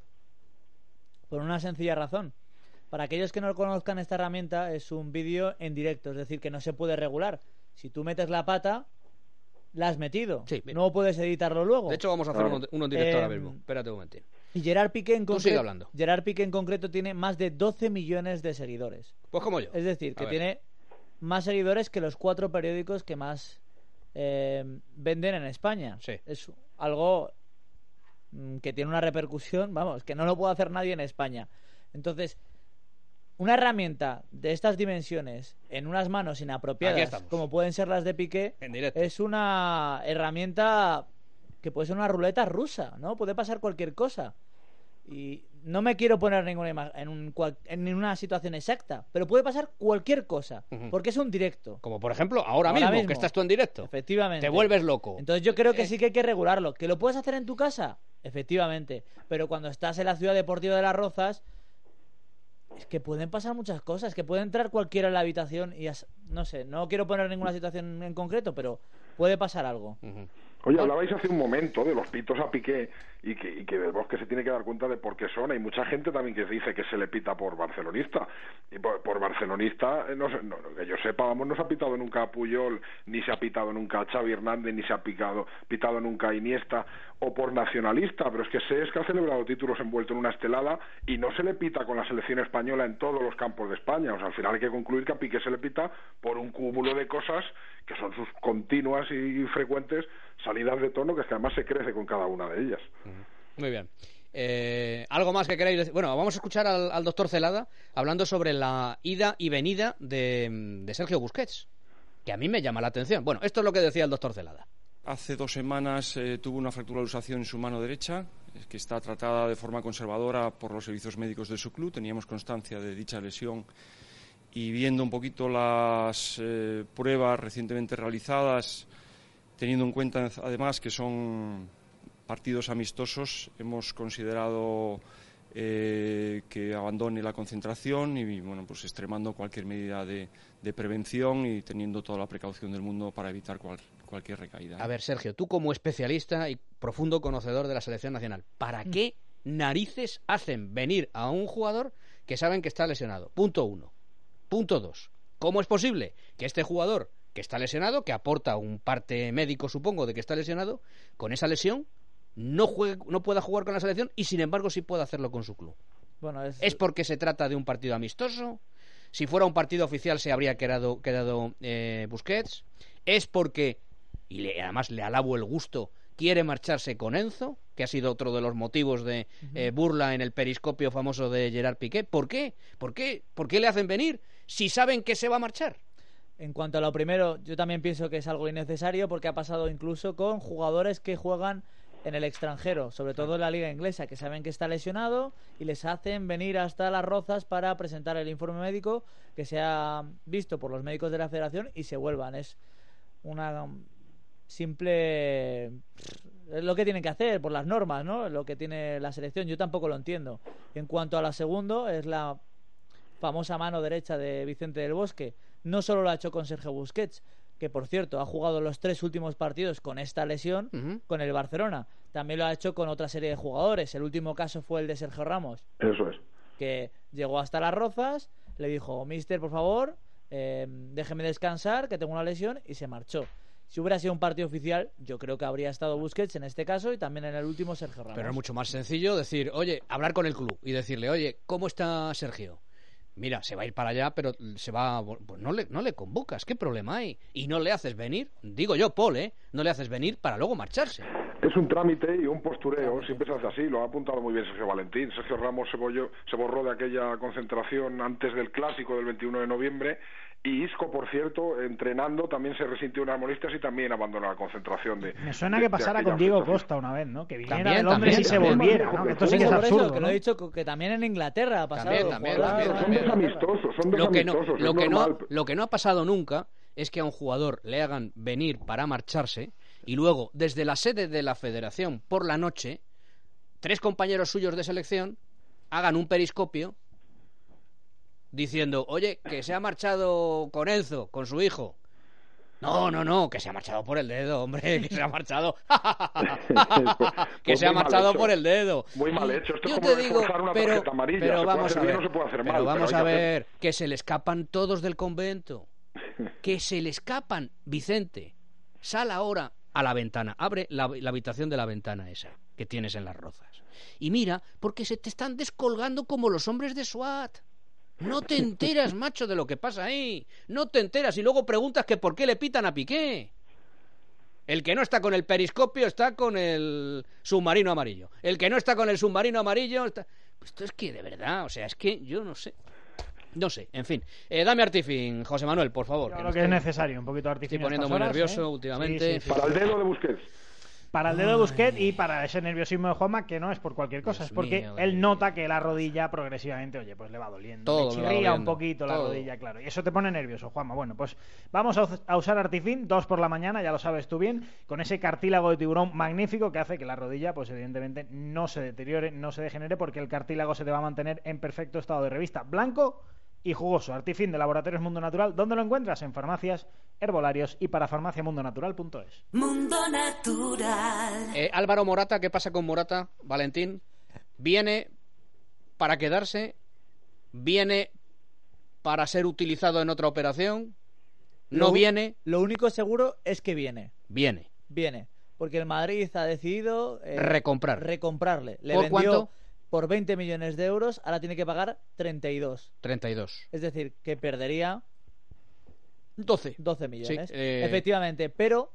por una sencilla razón. Para aquellos que no conozcan esta herramienta, es un vídeo en directo, es decir, que no se puede regular. Si tú metes la pata, la has metido. Sí, no puedes editarlo luego. De hecho, vamos a hacer uno en directo ahora mismo. Espérate un momento. Y Gerard Piqué en concreto tiene más de 12 millones de seguidores. Pues como yo. Es decir, que tiene más seguidores que los 4 periódicos que más venden en España. Sí. Es algo que tiene una repercusión, vamos, que no lo puede hacer nadie en España. Entonces, una herramienta de estas dimensiones en unas manos inapropiadas, como pueden ser las de Piqué, es una herramienta que puede ser una ruleta rusa, ¿no? Puede pasar cualquier cosa. Y no me quiero poner en una situación exacta, pero puede pasar cualquier cosa, porque es un directo. Como por ejemplo ahora mismo, que estás tú en directo. Efectivamente. Te vuelves loco. Entonces yo creo que sí que hay que regularlo. ¿Que lo puedes hacer en tu casa? Efectivamente. Pero cuando estás en la Ciudad Deportiva de Las Rozas, es que pueden pasar muchas cosas, que puede entrar cualquiera en la habitación y no sé, no quiero poner ninguna situación en concreto, pero puede pasar algo. Oye, hablabais hace un momento de los pitos a Piqué y que del Bosque se tiene que dar cuenta de por qué son. Hay mucha gente también que dice que se le pita por barcelonista. Y por barcelonista, que yo sepa, vamos, no se ha pitado nunca a Puyol, ni se ha pitado nunca a Xavi Hernández, ni se ha pitado nunca a Iniesta, o por nacionalista, pero es que ha celebrado títulos envuelto en una estelada y no se le pita con la selección española en todos los campos de España. O sea, al final hay que concluir que a Piqué se le pita por un cúmulo de cosas que son sus continuas y frecuentes salidas de tono, que es que además se crece con cada una de ellas. Muy bien. ¿Algo más que queráis decir? Bueno, vamos a escuchar al doctor Celada hablando sobre la ida y venida de Sergio Busquets, que a mí me llama la atención. Bueno, esto es lo que decía el doctor Celada. Hace 2 semanas tuvo una fractura de luxación en su mano derecha, que está tratada de forma conservadora por los servicios médicos de su club. Teníamos constancia de dicha lesión y viendo un poquito las pruebas recientemente realizadas, teniendo en cuenta además que son partidos amistosos, hemos considerado que abandone la concentración y bueno, pues extremando cualquier medida de prevención y teniendo toda la precaución del mundo para evitar cualquier recaída. A ver, Sergio, tú como especialista y profundo conocedor de la selección nacional, ¿para qué narices hacen venir a un jugador que saben que está lesionado? Punto 1. Punto 2. ¿Cómo es posible que este jugador que está lesionado, que aporta un parte médico, supongo, de que está lesionado, con esa lesión no pueda jugar con la selección y sin embargo sí pueda hacerlo con su club? Bueno, ¿Es porque se trata de un partido amistoso? Si fuera un partido oficial se habría quedado Busquets. ¿Es porque, además le alabo el gusto, quiere marcharse con Enzo, que ha sido otro de los motivos de burla en el periscopio famoso de Gerard Piqué? ¿Por qué? ¿Por qué le hacen venir si saben que se va a marchar? En cuanto a lo primero, yo también pienso que es algo innecesario, porque ha pasado incluso con jugadores que juegan en el extranjero, sobre todo en la liga inglesa, que saben que está lesionado y les hacen venir hasta Las Rozas para presentar el informe médico que se ha visto por los médicos de la federación y se vuelvan. Es una simple... es lo que tienen que hacer por las normas, ¿no? Lo que tiene la selección. Yo tampoco lo entiendo. En cuanto a la segundo, es la famosa mano derecha de Vicente del Bosque. No solo lo ha hecho con Sergio Busquets, que por cierto ha jugado los 3 últimos partidos con esta lesión con el Barcelona. También lo ha hecho con otra serie de jugadores. El último caso fue el de Sergio Ramos. Eso es. Que llegó hasta Las Rozas, le dijo: mister, por favor, déjeme descansar, que tengo una lesión, y se marchó. Si hubiera sido un partido oficial, yo creo que habría estado Busquets en este caso y también en el último Sergio Ramos. Pero es mucho más sencillo decir, oye, hablar con el club y decirle, oye, ¿cómo está Sergio? Mira, se va a ir para allá, pero se va... Pues no le convocas, ¿qué problema hay? Y no le haces venir, digo yo, Paul, no le haces venir para luego marcharse. Es un trámite y un postureo, siempre se hace así, lo ha apuntado muy bien Sergio Valentín. Sergio Ramos se borró de aquella concentración antes del clásico del 21 de noviembre y Isco, por cierto, entrenando, también se resintió unas molestias y también abandonó la concentración. Me suena que pasara con Diego Costa una vez, ¿no? Que viniera de Londres y se volviera, ¿no? Esto sí que es absurdo, ¿no? Que lo he dicho que también en Inglaterra ha pasado. También. Son desamistosos, Lo que no ha pasado nunca es que a un jugador le hagan venir para marcharse y luego, desde la sede de la federación por la noche, 3 compañeros suyos de selección hagan un periscopio diciendo, oye, que se ha marchado con Enzo, con su hijo. No, que se ha marchado por el dedo, hombre, que se ha marchado. Que se ha marchado por el dedo. Muy mal hecho. Esto yo es como te digo, una tarjeta amarilla. Pero vamos a ver, no se puede hacer mal, pero vamos a ver, que se le escapan todos del convento. Que se le escapan. Vicente, sal ahora a la ventana, abre la habitación de la ventana esa que tienes en Las Rozas. Y mira, porque se te están descolgando como los hombres de SWAT. No te enteras, macho, de lo que pasa ahí. No te enteras y luego preguntas que por qué le pitan a Piqué. El que no está con el periscopio está con el submarino amarillo. El que no está con el submarino amarillo está... Pues esto es que, de verdad, o sea, es que yo no sé. No sé, en fin. Dame Artifin, José Manuel, por favor. Yo creo que es necesario un poquito de Artifin. Estoy poniendo muy nervioso últimamente. Sí. Para el dedo de Busquets. Para el dedo de Busquets y para ese nerviosismo de Juanma, que no es por cualquier cosa, es porque él nota que la rodilla progresivamente, oye, pues le va doliendo. Todo le chirría un poquito la rodilla, claro. Y eso te pone nervioso, Juanma. Bueno, pues vamos a usar Artifin, 2 por la mañana, ya lo sabes tú bien, con ese cartílago de tiburón magnífico que hace que la rodilla, pues evidentemente, no se deteriore, no se degenere, porque el cartílago se te va a mantener en perfecto estado de revista. Blanco y jugoso. Artifin de Laboratorios Mundo Natural. ¿Dónde lo encuentras? En farmacias, herbolarios y para farmaciamundonatural.es. Mundo Natural. Álvaro Morata, ¿qué pasa con Morata, Valentín? ¿Viene para quedarse? ¿Viene para ser utilizado en otra operación? ¿No viene? Lo único seguro es que viene. Viene. Porque el Madrid ha decidido recomprarle. Le ¿Por vendió cuánto? Por 20 millones de euros, ahora tiene que pagar 32. 32. Es decir, que perdería 12 millones. Sí, efectivamente, pero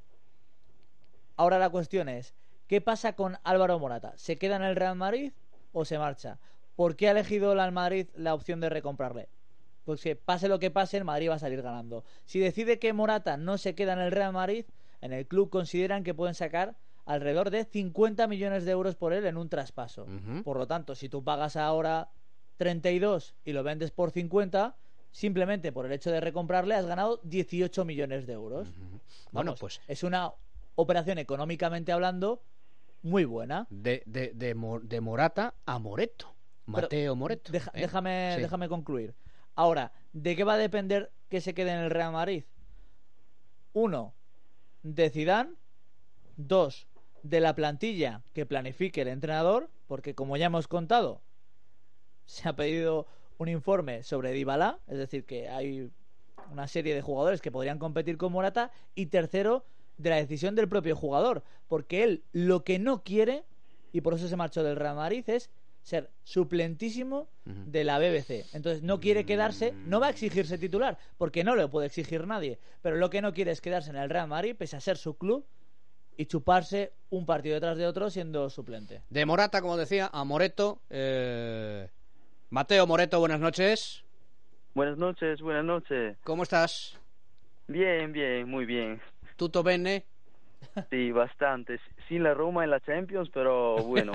ahora la cuestión es, ¿qué pasa con Álvaro Morata? ¿Se queda en el Real Madrid o se marcha? ¿Por qué ha elegido el Madrid la opción de recomprarle? Pues que pase lo que pase, el Madrid va a salir ganando. Si decide que Morata no se queda en el Real Madrid, en el club consideran que pueden sacar alrededor de 50 millones de euros por él en un traspaso. Por lo tanto, si tú pagas ahora 32 y lo vendes por 50, simplemente por el hecho de recomprarle has ganado 18 millones de euros. Bueno, pues es una operación económicamente hablando muy buena. De Morata a Moreto. Mateo Moreto. Déjame concluir. Ahora, ¿de qué va a depender que se quede en el Real Madrid? 1, de Zidane. 2, de la plantilla que planifique el entrenador, porque como ya hemos contado, se ha pedido un informe sobre Dybala, es decir, que hay una serie de jugadores que podrían competir con Morata. Y tercero, de la decisión del propio jugador, porque él lo que no quiere, y por eso se marchó del Real Madrid, es ser suplentísimo de la BBC. Entonces no quiere quedarse, no va a exigirse titular, porque no lo puede exigir nadie, pero lo que no quiere es quedarse en el Real Madrid, pese a ser su club, y chuparse un partido detrás de otro siendo suplente. De Morata, como decía, a Moreto. Mateo Moreto, buenas noches. Buenas noches. ¿Cómo estás? Bien, muy bien. ¿Tutto bene? Sí, bastante. Sin la Roma en la Champions, pero bueno.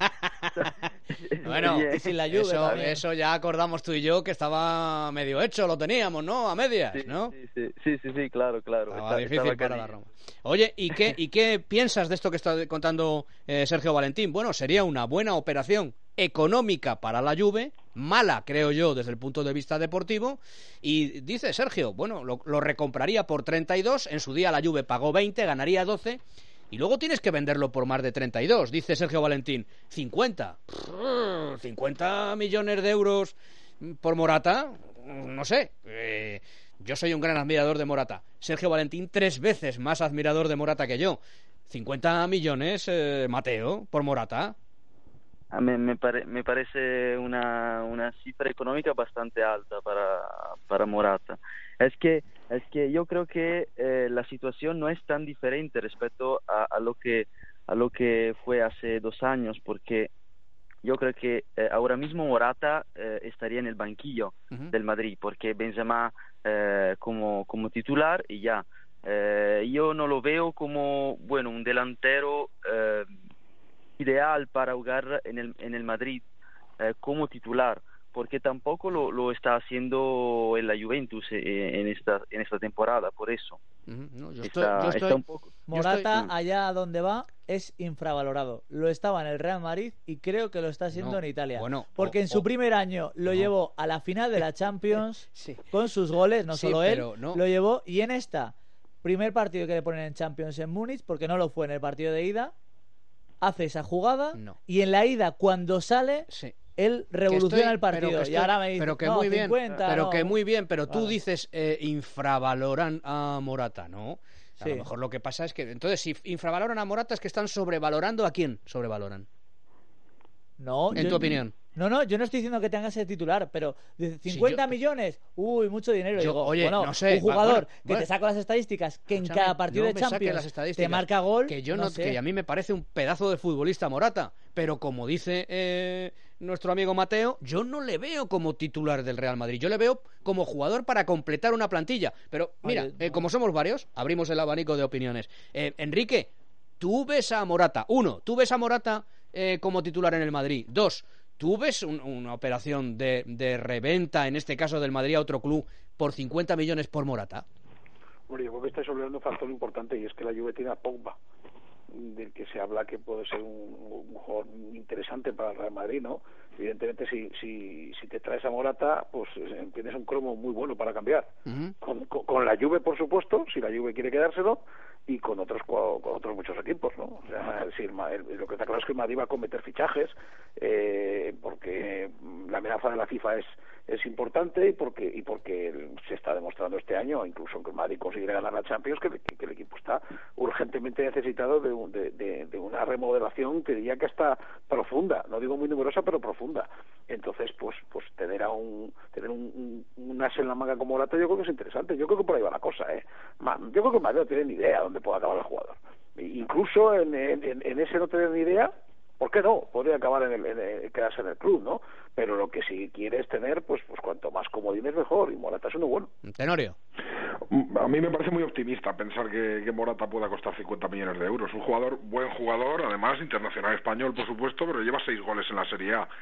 Bueno, y sin la Juve eso ya acordamos tú y yo que estaba medio hecho, lo teníamos, ¿no? A medias, ¿no? Sí, claro. Estaba difícil para la Roma. Oye, ¿y qué piensas de esto que está contando Sergio Valentín? Bueno, sería una buena operación económica para la Juve, mala, creo yo, desde el punto de vista deportivo, y dice Sergio, bueno, lo recompraría por 32, en su día la Juve pagó 20, ganaría 12, y luego tienes que venderlo por más de 32, dice Sergio Valentín. 50 millones de euros por Morata, no sé, yo soy un gran admirador de Morata. Sergio Valentín 3 veces más admirador de Morata que yo. 50 millones, Mateo, por Morata. Me parece una cifra económica bastante alta para Morata. Es que yo creo que la situación no es tan diferente respecto a lo que fue hace 2 años, porque yo creo que ahora mismo Morata estaría en el banquillo del Madrid, porque Benzema como titular y ya. Yo no lo veo como un delantero ideal para jugar en el Madrid como titular, porque tampoco lo está haciendo en la Juventus en esta temporada, por eso. Está un poco... Morata, allá donde va, es infravalorado. Lo estaba en el Real Madrid y creo que lo está haciendo en Italia. Porque en su primer año lo llevó a la final de la Champions con sus goles, no solo él, lo llevó, y en primer partido que le ponen en Champions en Múnich, porque no lo fue en el partido de ida, hace esa jugada y en la ida, cuando sale, él revoluciona el partido. Y ahora me dice, pero que no, muy 50, bien, no. que muy bien, pero tú dices infravaloran a Morata, ¿no? A lo mejor lo que pasa es que, entonces, si infravaloran a Morata, es que están sobrevalorando. ¿A quién sobrevaloran? No, en tu opinión. No, yo no estoy diciendo que tenga que ser titular, pero 50 millones, uy, mucho dinero. Digo, oye, bueno, no sé, un jugador que te saca las estadísticas, que en cada partido de Champions te marca gol, que yo no sé. Que a mí me parece un pedazo de futbolista Morata, pero como dice nuestro amigo Mateo, yo no le veo como titular del Real Madrid, yo le veo como jugador para completar una plantilla. Pero mira, como somos varios, abrimos el abanico de opiniones. Enrique, ¿tú ves a Morata? Uno, ¿tú ves a Morata como titular en el Madrid? Dos, ¿tú ves una operación de reventa, en este caso del Madrid a otro club, por 50 millones por Morata? Bueno, yo creo que estáis olvidando un factor importante, y es que la Juve tiene a Pogba, del que se habla que puede ser un jugador interesante para el Real Madrid, ¿no? Evidentemente, si te traes a Morata, pues tienes un cromo muy bueno para cambiar. Con la Juve, por supuesto, si la Juve quiere quedárselo, y con otros muchos equipos, ¿no? O sea, lo que está claro es que el Madrid va a cometer fichajes, porque la amenaza de la FIFA es importante, y porque se está demostrando este año, incluso aunque el Madrid consigue ganar la Champions, que el equipo está urgentemente necesitado de una remodelación, que diría que está profunda, no digo muy numerosa, pero profunda. Entonces, pues tener un as en la manga como Morata, yo creo que es interesante. Yo creo que por ahí va la cosa, yo creo que el Madrid no tiene ni idea dónde puede acabar el jugador. Incluso en ese no tener ni idea, ¿por qué no? Podría acabar quedarse en el club, ¿no? Pero lo que sí quiere es tener, pues cuanto más comodines mejor, y Morata es uno bueno. Tenorio. A mí me parece muy optimista pensar que Morata pueda costar 50 millones de euros. Un buen jugador, además internacional español, por supuesto, pero lleva 6 goles en la Serie A.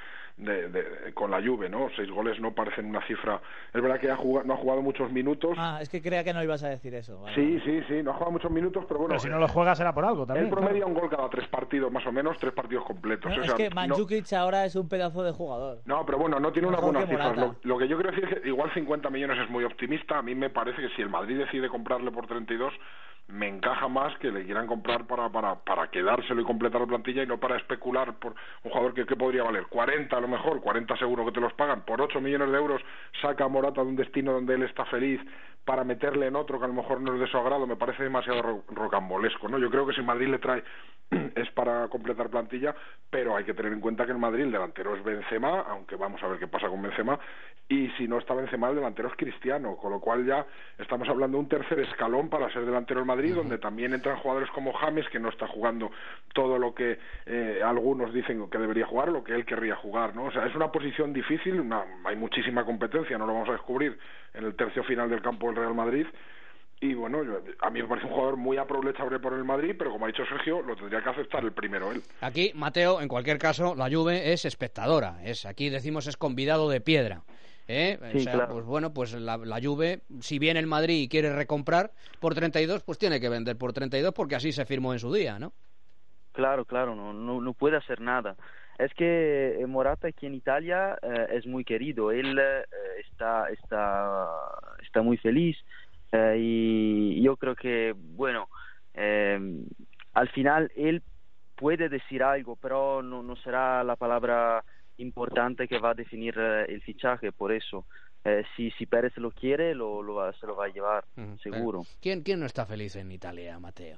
Con la Juve, ¿no? 6 goles no parecen una cifra. Es verdad que no ha jugado muchos minutos. Es que creía que no ibas a decir eso. Vale. Sí, no ha jugado muchos minutos, pero bueno. Pero si no lo juega será por algo también. Él promedia un gol cada 3 partidos, más o menos, 3 partidos completos. No, es que Mandzukic ahora es un pedazo de jugador. No, pero bueno, no tiene una buena cifra. Lo que yo quiero decir es que igual 50 millones es muy optimista. A mí me parece que si el Madrid decide comprarle por 32, me encaja más que le quieran comprar para quedárselo y completar la plantilla, y no para especular por un jugador que podría valer 40, a lo mejor 40 seguro que te los pagan. Por 8 millones de euros saca a Morata de un destino donde él está feliz para meterle en otro que a lo mejor no es de su agrado. Me parece demasiado rocambolesco, ¿no? Yo creo que si Madrid le trae es para completar plantilla, pero hay que tener en cuenta que el Madrid, el delantero es Benzema, aunque vamos a ver qué pasa con Benzema, y si no está Benzema, el delantero es Cristiano, con lo cual ya estamos hablando de un tercer escalón para ser delantero del Madrid, donde también entran jugadores como James, que no está jugando todo lo que algunos dicen que debería jugar, lo que él querría jugar, ¿no? O sea, es una posición difícil, hay muchísima competencia, no lo vamos a descubrir en el tercio final del campo del Real Madrid. Y bueno, a mí me parece un jugador muy aprovechable por el Madrid, pero como ha dicho Sergio, lo tendría que aceptar el primero él. Aquí, Mateo, en cualquier caso, la Juve es espectadora, aquí decimos es convidado de piedra. Sí, o sea, claro. Pues bueno, pues la Juve, si viene el Madrid y quiere recomprar por 32, pues tiene que vender por 32, porque así se firmó en su día, ¿no? Claro, no puede hacer nada. Es que Morata aquí en Italia es muy querido, él está muy feliz, y yo creo que, bueno, al final él puede decir algo, pero no será la palabra importante que va a definir el fichaje. Por eso, si Pérez lo quiere, se lo va a llevar, seguro. ¿Quién no está feliz en Italia, Mateo?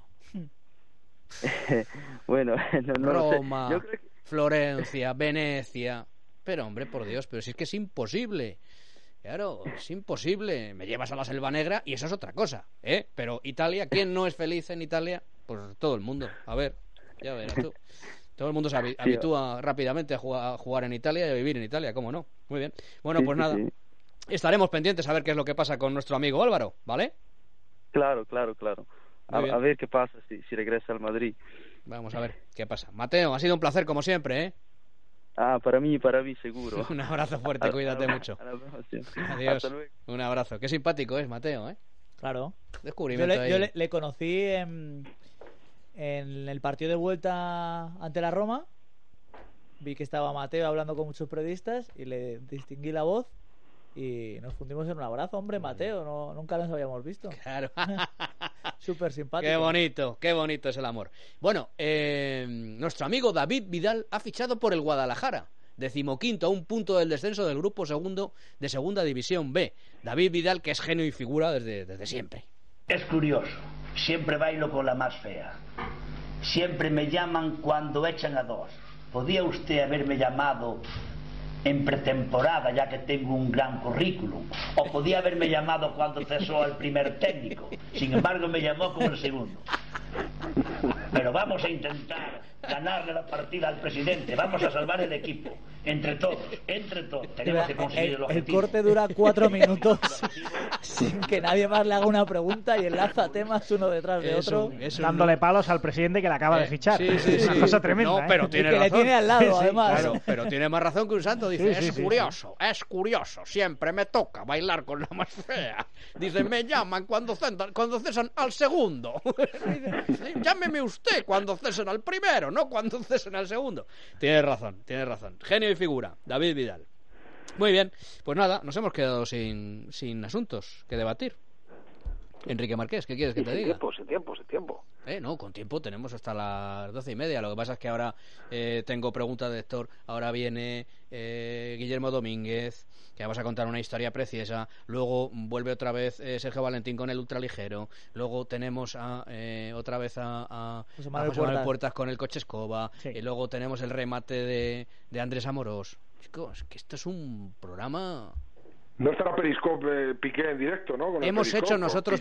Bueno, no Roma, lo sé. Yo creo que... Florencia, Venecia. Pero hombre, por Dios, pero si es que es imposible. Claro, es imposible. Me llevas a la Selva Negra y eso es otra cosa, Pero Italia, ¿quién no es feliz en Italia? Pues todo el mundo. A ver, ya verás tú. Todo el mundo se habitúa rápidamente a jugar en Italia y a vivir en Italia, ¿cómo no? Muy bien. Bueno, pues nada, estaremos pendientes a ver qué es lo que pasa con nuestro amigo Álvaro, ¿vale? Claro. A ver qué pasa si regresa al Madrid. Vamos a ver qué pasa. Mateo, ha sido un placer como siempre, Para mí seguro. Un abrazo fuerte, cuídate mucho. Adiós. Un abrazo. Qué simpático es Mateo, Claro. Descubrimiento. Yo le conocí en el partido de vuelta ante la Roma. Vi que estaba Mateo hablando con muchos periodistas y le distinguí la voz y nos fundimos en un abrazo. Hombre, Mateo, nunca nos habíamos visto. Claro. Súper simpático. Qué bonito es el amor. Bueno, nuestro amigo David Vidal ha fichado por el Guadalajara, 15º, a un punto del descenso del grupo segundo de Segunda División B. David Vidal, que es genio y figura desde siempre. Es curioso, siempre bailo con la más fea. Siempre me llaman cuando echan a dos. ¿Podía usted haberme llamado en pretemporada, ya que tengo un gran currículum. O podía haberme llamado cuando cesó al primer técnico. Sin embargo, me llamó como el segundo. Pero vamos a intentar ganarle la partida al presidente. Vamos a salvar el equipo. Entre todos. Tenemos que conseguir el objetivo. El corte dura 4 minutos sin que nadie más le haga una pregunta y enlaza temas uno detrás de otro. Dándole palos al presidente que le acaba de fichar. Sí, es una cosa tremenda. No, pero tiene y que razón. le tiene al lado, además. Claro, pero tiene más razón que un santo. Dice, Sí, es curioso. Siempre me toca bailar con la más fea. Dice, me llaman cuando cesan al segundo. Dice, llámeme usted cuando cesen al primero, no cuando cesen al segundo. Tienes razón. Genio y figura, David Vidal. Muy bien, pues nada, nos hemos quedado sin asuntos que debatir. Enrique Marqués, ¿qué quieres que te diga? Sin tiempo. No, con tiempo tenemos hasta las 12:30. Lo que pasa es que ahora tengo preguntas de Héctor. Ahora viene Guillermo Domínguez, que vamos a contar una historia preciosa. Luego vuelve otra vez Sergio Valentín con el ultraligero. Luego tenemos otra vez a José Manuel Puertas con el coche escoba. Sí. Y luego tenemos el remate de Andrés Amorós. Chicos, que esto es un programa... No estará Periscope Piqué en directo, ¿no? Hemos hecho nosotros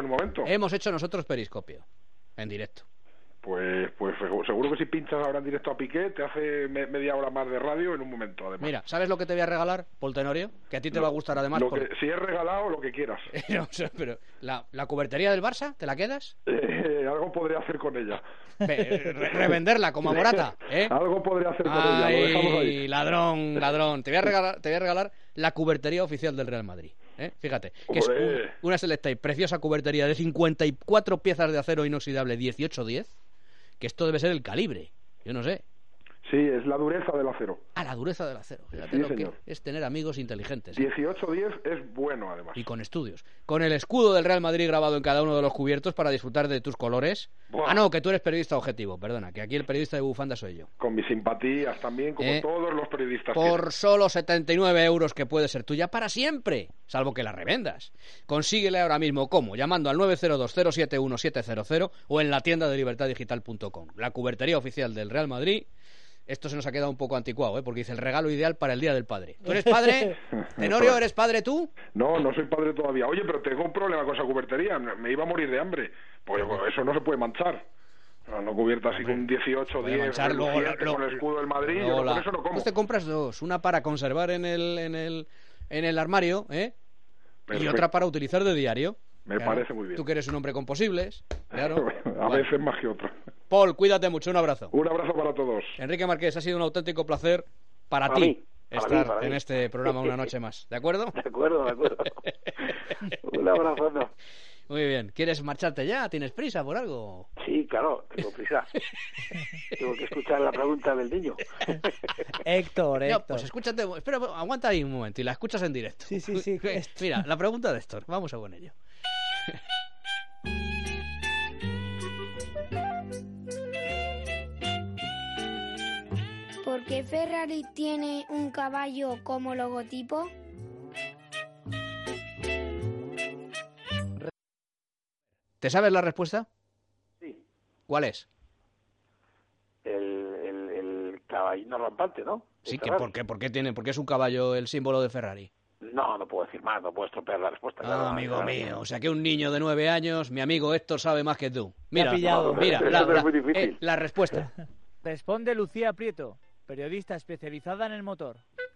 Periscopio en directo. Pues seguro que si pinchas ahora en directo a Piqué te hace media hora más de radio en un momento, además. Mira, ¿sabes lo que te voy a regalar, Paul Tenorio? Que a ti te va a gustar además. Si es regalado, lo que quieras. No, pero la cubertería del Barça, ¿te la quedas? Algo podría hacer con ella. Revenderla como a Morata, ¿eh? Algo podría hacer con ella, lo dejamos ahí. Ladrón. Te voy a regalar la cubertería oficial del Real Madrid. Fíjate, que es una Selectape, preciosa cubertería de 54 piezas de acero inoxidable 18-10, que esto debe ser el calibre, yo no sé. Sí, es la dureza del acero. La dureza del acero. Fíjate sí, lo señor. que es tener amigos inteligentes. 18-10 es bueno, además. Y con estudios. Con el escudo del Real Madrid grabado en cada uno de los cubiertos para disfrutar de tus colores. Buah. No, que tú eres periodista objetivo, perdona, que aquí el periodista de bufanda soy yo. Con mis simpatías también, como todos los periodistas. Por solo 79 euros, que puede ser tuya para siempre, salvo que la revendas. Consíguele ahora mismo, ¿cómo? Llamando al 902-071-700 o en la tienda de libertaddigital.com. La cubertería oficial del Real Madrid. Esto se nos ha quedado un poco anticuado, porque dice el regalo ideal para el Día del Padre. ¿Tú eres padre? Tenorio, ¿eres padre tú? No soy padre todavía. Oye, pero tengo un problema con esa cubertería. Me iba a morir de hambre. Pues eso no se puede manchar. No cubierta así con 18-10 con el escudo del Madrid. Yo con eso no como. Pues te compras dos. Una para conservar en el armario, y otra para utilizar de diario. Me parece muy bien. Tú que eres un hombre con posibles, claro. A veces más que otra. Paul, cuídate mucho, un abrazo. Un abrazo para todos. Enrique Marqués, ha sido un auténtico placer para ti estar en este programa una noche más. ¿De acuerdo? De acuerdo. Un abrazo. Muy bien. ¿Quieres marcharte ya? ¿Tienes prisa por algo? Sí, claro, tengo prisa. Tengo que escuchar la pregunta del niño. Héctor. No, pues escúchate, espera, aguanta ahí un momento y la escuchas en directo. Sí. Mira, la pregunta de Héctor, vamos a con ello. ¿Por qué Ferrari tiene un caballo como logotipo? ¿Te sabes la respuesta? Sí. ¿Cuál es? El caballino rampante, ¿no? Sí, que ¿por qué es un caballo el símbolo de Ferrari? No puedo decir más, no puedo estropear la respuesta. Amigo mío, o sea que un niño de 9 años, mi amigo Héctor, sabe más que tú. Mira, la respuesta. Responde Lucía Prieto, periodista especializada en el motor.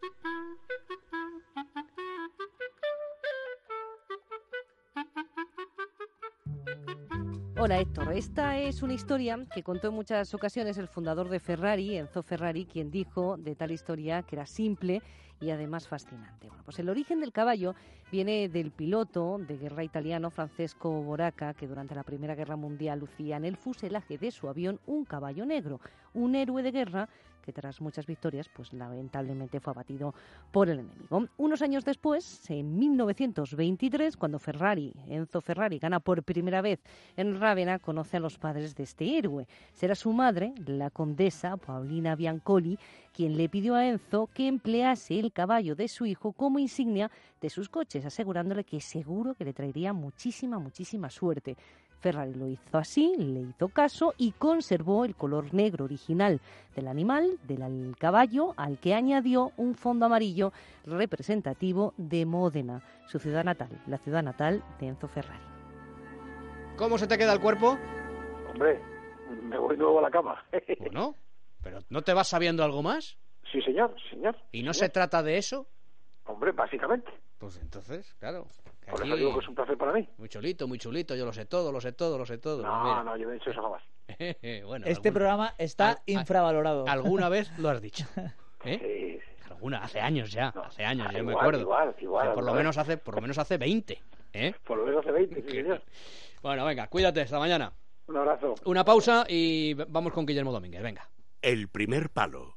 Hola Héctor, esta es una historia que contó en muchas ocasiones el fundador de Ferrari, Enzo Ferrari, quien dijo de tal historia que era simple y además fascinante. Bueno, pues el origen del caballo viene del piloto de guerra italiano Francesco Boraca, que durante la Primera Guerra Mundial lucía en el fuselaje de su avión un caballo negro, un héroe de guerra que tras muchas victorias, pues lamentablemente fue abatido por el enemigo. Unos años después, en 1923, cuando Enzo Ferrari, gana por primera vez en Rávena, conoce a los padres de este héroe. Será su madre, la condesa Paolina Biancoli, quien le pidió a Enzo que emplease el caballo de su hijo como insignia de sus coches, asegurándole que seguro que le traería muchísima suerte. Ferrari lo hizo así, le hizo caso y conservó el color negro original del animal, del caballo, al que añadió un fondo amarillo representativo de Módena, su ciudad natal, la ciudad natal de Enzo Ferrari. ¿Cómo se te queda el cuerpo? Hombre, me voy nuevo a la cama. Bueno, pero ¿no te vas sabiendo algo más? Sí, señor, señor. ¿Y no señor. se trata de eso? Hombre, básicamente. Pues entonces, claro. Por eso digo que es un placer para mí. Muy chulito, yo lo sé todo. No, yo no he dicho eso jamás. Bueno, este programa está infravalorado. ¿Alguna vez lo has dicho? Sí. Hace años ya, yo me igual, acuerdo. Igual, por lo menos hace 20, ¿eh? Por lo menos hace 20, sí, señor. Bueno, venga, cuídate, hasta mañana. Un abrazo. Una pausa y vamos con Guillermo Domínguez, venga. El primer palo.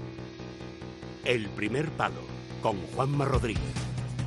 El primer palo, con Juanma Rodríguez.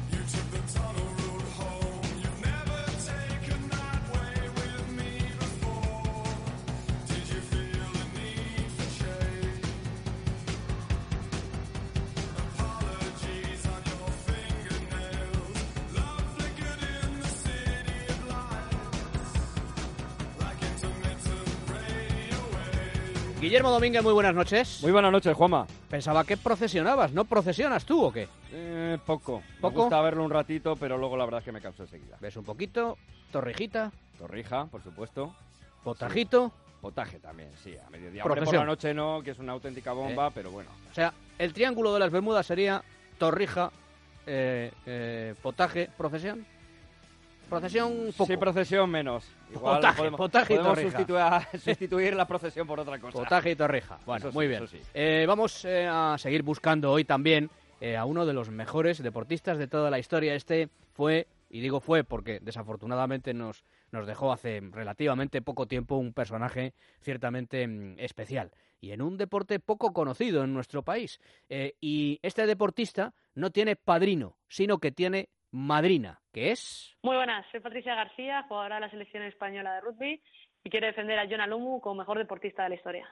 Guillermo Domínguez, muy buenas noches. Muy buenas noches, Juanma. Pensaba que procesionabas, ¿no procesionas tú o qué? Poco. Me gusta verlo un ratito, pero luego la verdad es que me canso enseguida. ¿Ves un poquito? ¿Torrijita? Torrija, por supuesto. ¿Potajito? Sí. Potaje también, sí, a mediodía. Procesión. Por la noche no, que es una auténtica bomba, pero bueno. O sea, el triángulo de las Bermudas sería torrija, potaje, procesión. Procesión poco. Sí, procesión menos. Igual potaje y podemos sustituir la procesión por otra cosa. Potaje y torrija. Bueno, eso muy sí, bien. Eso sí. Vamos a seguir buscando hoy también a uno de los mejores deportistas de toda la historia. Este fue, y digo fue porque desafortunadamente nos dejó hace relativamente poco tiempo, un personaje ciertamente especial y en un deporte poco conocido en nuestro país. Y este deportista no tiene padrino, sino que tiene madrina, que es... Muy buenas, soy Patricia García, jugadora de la selección española de rugby y quiero defender a Jonah Lomu como mejor deportista de la historia.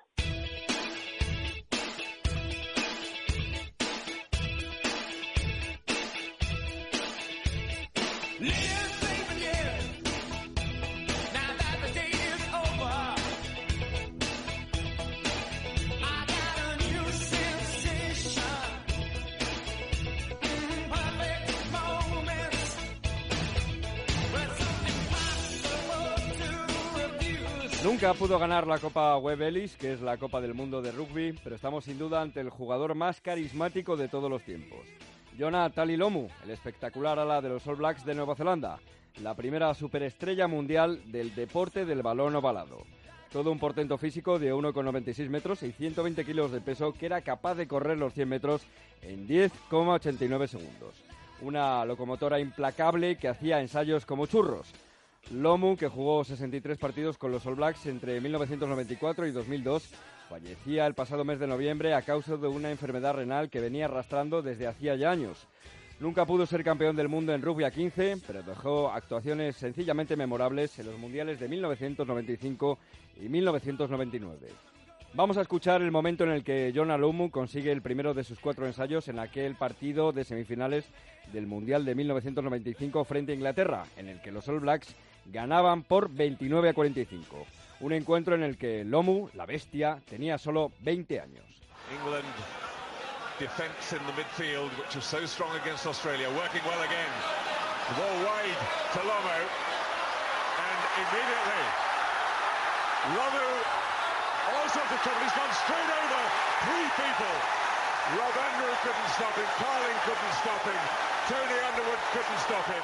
Nunca pudo ganar la Copa Webb Ellis, que es la Copa del Mundo de Rugby, pero estamos sin duda ante el jugador más carismático de todos los tiempos. Jonah Lomu, el espectacular ala de los All Blacks de Nueva Zelanda, la primera superestrella mundial del deporte del balón ovalado. Todo un portento físico de 1,96 metros y 120 kilos de peso que era capaz de correr los 100 metros en 10,89 segundos. Una locomotora implacable que hacía ensayos como churros. Lomu, que jugó 63 partidos con los All Blacks entre 1994 y 2002, fallecía el pasado mes de noviembre a causa de una enfermedad renal que venía arrastrando desde hacía ya años. Nunca pudo ser campeón del mundo en rugby a 15, pero dejó actuaciones sencillamente memorables en los mundiales de 1995 y 1999. Vamos a escuchar el momento en el que Jonah Lomu consigue el primero de sus 4 ensayos en aquel partido de semifinales del Mundial de 1995 frente a Inglaterra, en el que los All Blacks ganaban por 29-45. Un encuentro en el que Lomu, la bestia, tenía solo 20 años. England defense in the midfield, which was so strong against Australia, working well again. The ball wide to Lomu, and immediately Lomu all sorts of trouble. He's gone straight over 3 people. Rob Andrew couldn't stop him, Carling couldn't stop him, Tony Underwood couldn't stop him.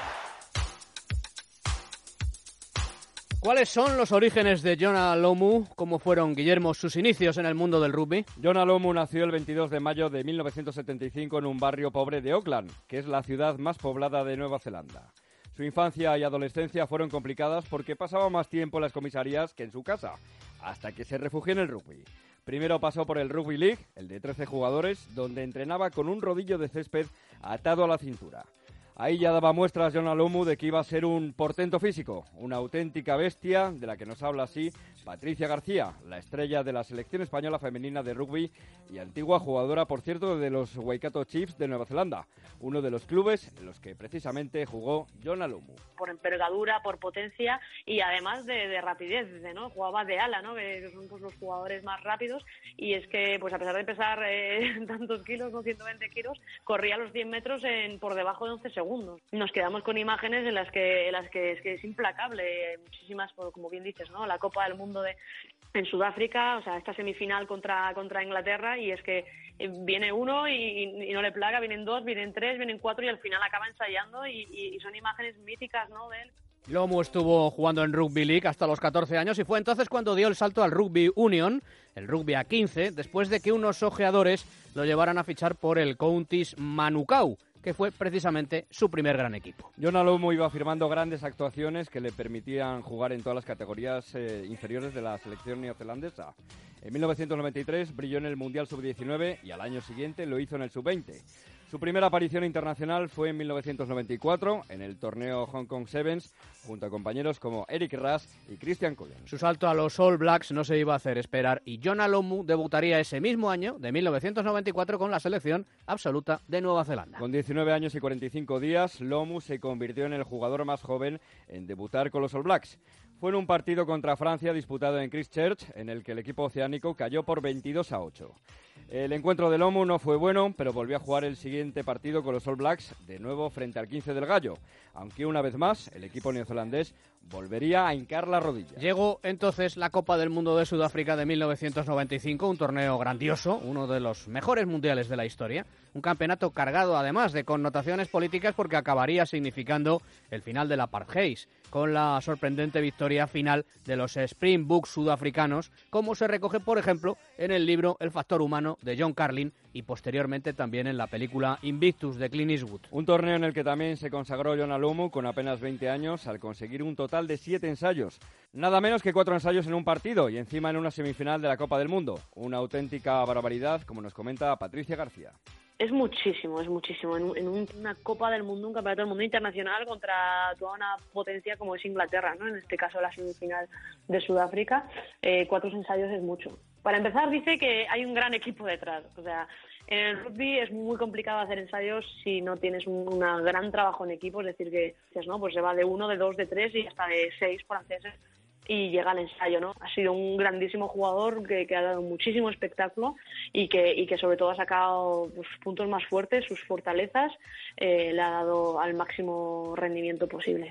¿Cuáles son los orígenes de Jonah Lomu? ¿Cómo fueron, Guillermo, sus inicios en el mundo del rugby? Jonah Lomu nació el 22 de mayo de 1975 en un barrio pobre de Auckland, que es la ciudad más poblada de Nueva Zelanda. Su infancia y adolescencia fueron complicadas porque pasaba más tiempo en las comisarías que en su casa, hasta que se refugió en el rugby. Primero pasó por el Rugby League, el de 13 jugadores, donde entrenaba con un rodillo de césped atado a la cintura. Ahí ya daba muestras Jonah Lomu de que iba a ser un portento físico, una auténtica bestia de la que nos habla así Patricia García, la estrella de la selección española femenina de rugby y antigua jugadora, por cierto, de los Waikato Chiefs de Nueva Zelanda, uno de los clubes en los que precisamente jugó Jona Lomu. Por envergadura, por potencia y además de rapidez, ¿no? Jugaba de ala, ¿no? Que son pues, los jugadores más rápidos, y es que pues a pesar de pesar tantos kilos, ¿no? 120 kilos, corría los 100 metros por debajo de 11 segundos. Nos quedamos con imágenes en las que es implacable, muchísimas, como bien dices, ¿no? La Copa del Mundo en Sudáfrica, o sea, esta semifinal contra Inglaterra, y es que viene uno y no le plaga, vienen dos, vienen tres, vienen cuatro, y al final acaba ensayando, y son imágenes míticas, ¿no? De él. Lomu estuvo jugando en Rugby League hasta los 14 años y fue entonces cuando dio el salto al Rugby Union, el rugby a 15, después de que unos ojeadores lo llevaran a fichar por el Counties Manukau, que fue precisamente su primer gran equipo. Jona Lomu iba firmando grandes actuaciones que le permitían jugar en todas las categorías inferiores de la selección neozelandesa. En 1993 brilló en el Mundial Sub-19 y al año siguiente lo hizo en el Sub-20. Su primera aparición internacional fue en 1994 en el torneo Hong Kong Sevens, junto a compañeros como Eric Ras y Christian Collins. Su salto a los All Blacks no se iba a hacer esperar y Jona Lomu debutaría ese mismo año, de 1994, con la selección absoluta de Nueva Zelanda. Con 19 años y 45 días, Lomu se convirtió en el jugador más joven en debutar con los All Blacks. Fue en un partido contra Francia disputado en Christchurch, en el que el equipo oceánico cayó por 22-8. El encuentro de Lomu no fue bueno, pero volvió a jugar el siguiente partido con los All Blacks, de nuevo frente al 15 del Gallo, aunque una vez más el equipo neozelandés volvería a hincar la rodilla. Llegó entonces la Copa del Mundo de Sudáfrica de 1995, un torneo grandioso, uno de los mejores mundiales de la historia, un campeonato cargado además de connotaciones políticas porque acabaría significando el final del apartheid, con la sorprendente victoria final de los Springboks sudafricanos, como se recoge, por ejemplo, en el libro El factor humano de John Carlin y posteriormente también en la película Invictus de Clint Eastwood. Un torneo en el que también se consagró Jona Lomu con apenas 20 años al conseguir un total de 7 ensayos. Nada menos que 4 ensayos en un partido y encima en una semifinal de la Copa del Mundo. Una auténtica barbaridad, como nos comenta Patricia García. Es muchísimo. En una Copa del Mundo, un Campeonato del Mundo internacional contra toda una potencia como es Inglaterra, ¿no? En este caso la semifinal de Sudáfrica, 4 ensayos es mucho. Para empezar, dice que hay un gran equipo detrás. O sea, en el rugby es muy complicado hacer ensayos si no tienes un gran trabajo en equipo. Es decir, que ¿no? Pues se va de 1, de 2, de 3 y hasta de 6 franceses y llega al ensayo, ¿no? Ha sido un grandísimo jugador que ha dado muchísimo espectáculo y que sobre todo ha sacado pues, puntos más fuertes, sus fortalezas, le ha dado al máximo rendimiento posible.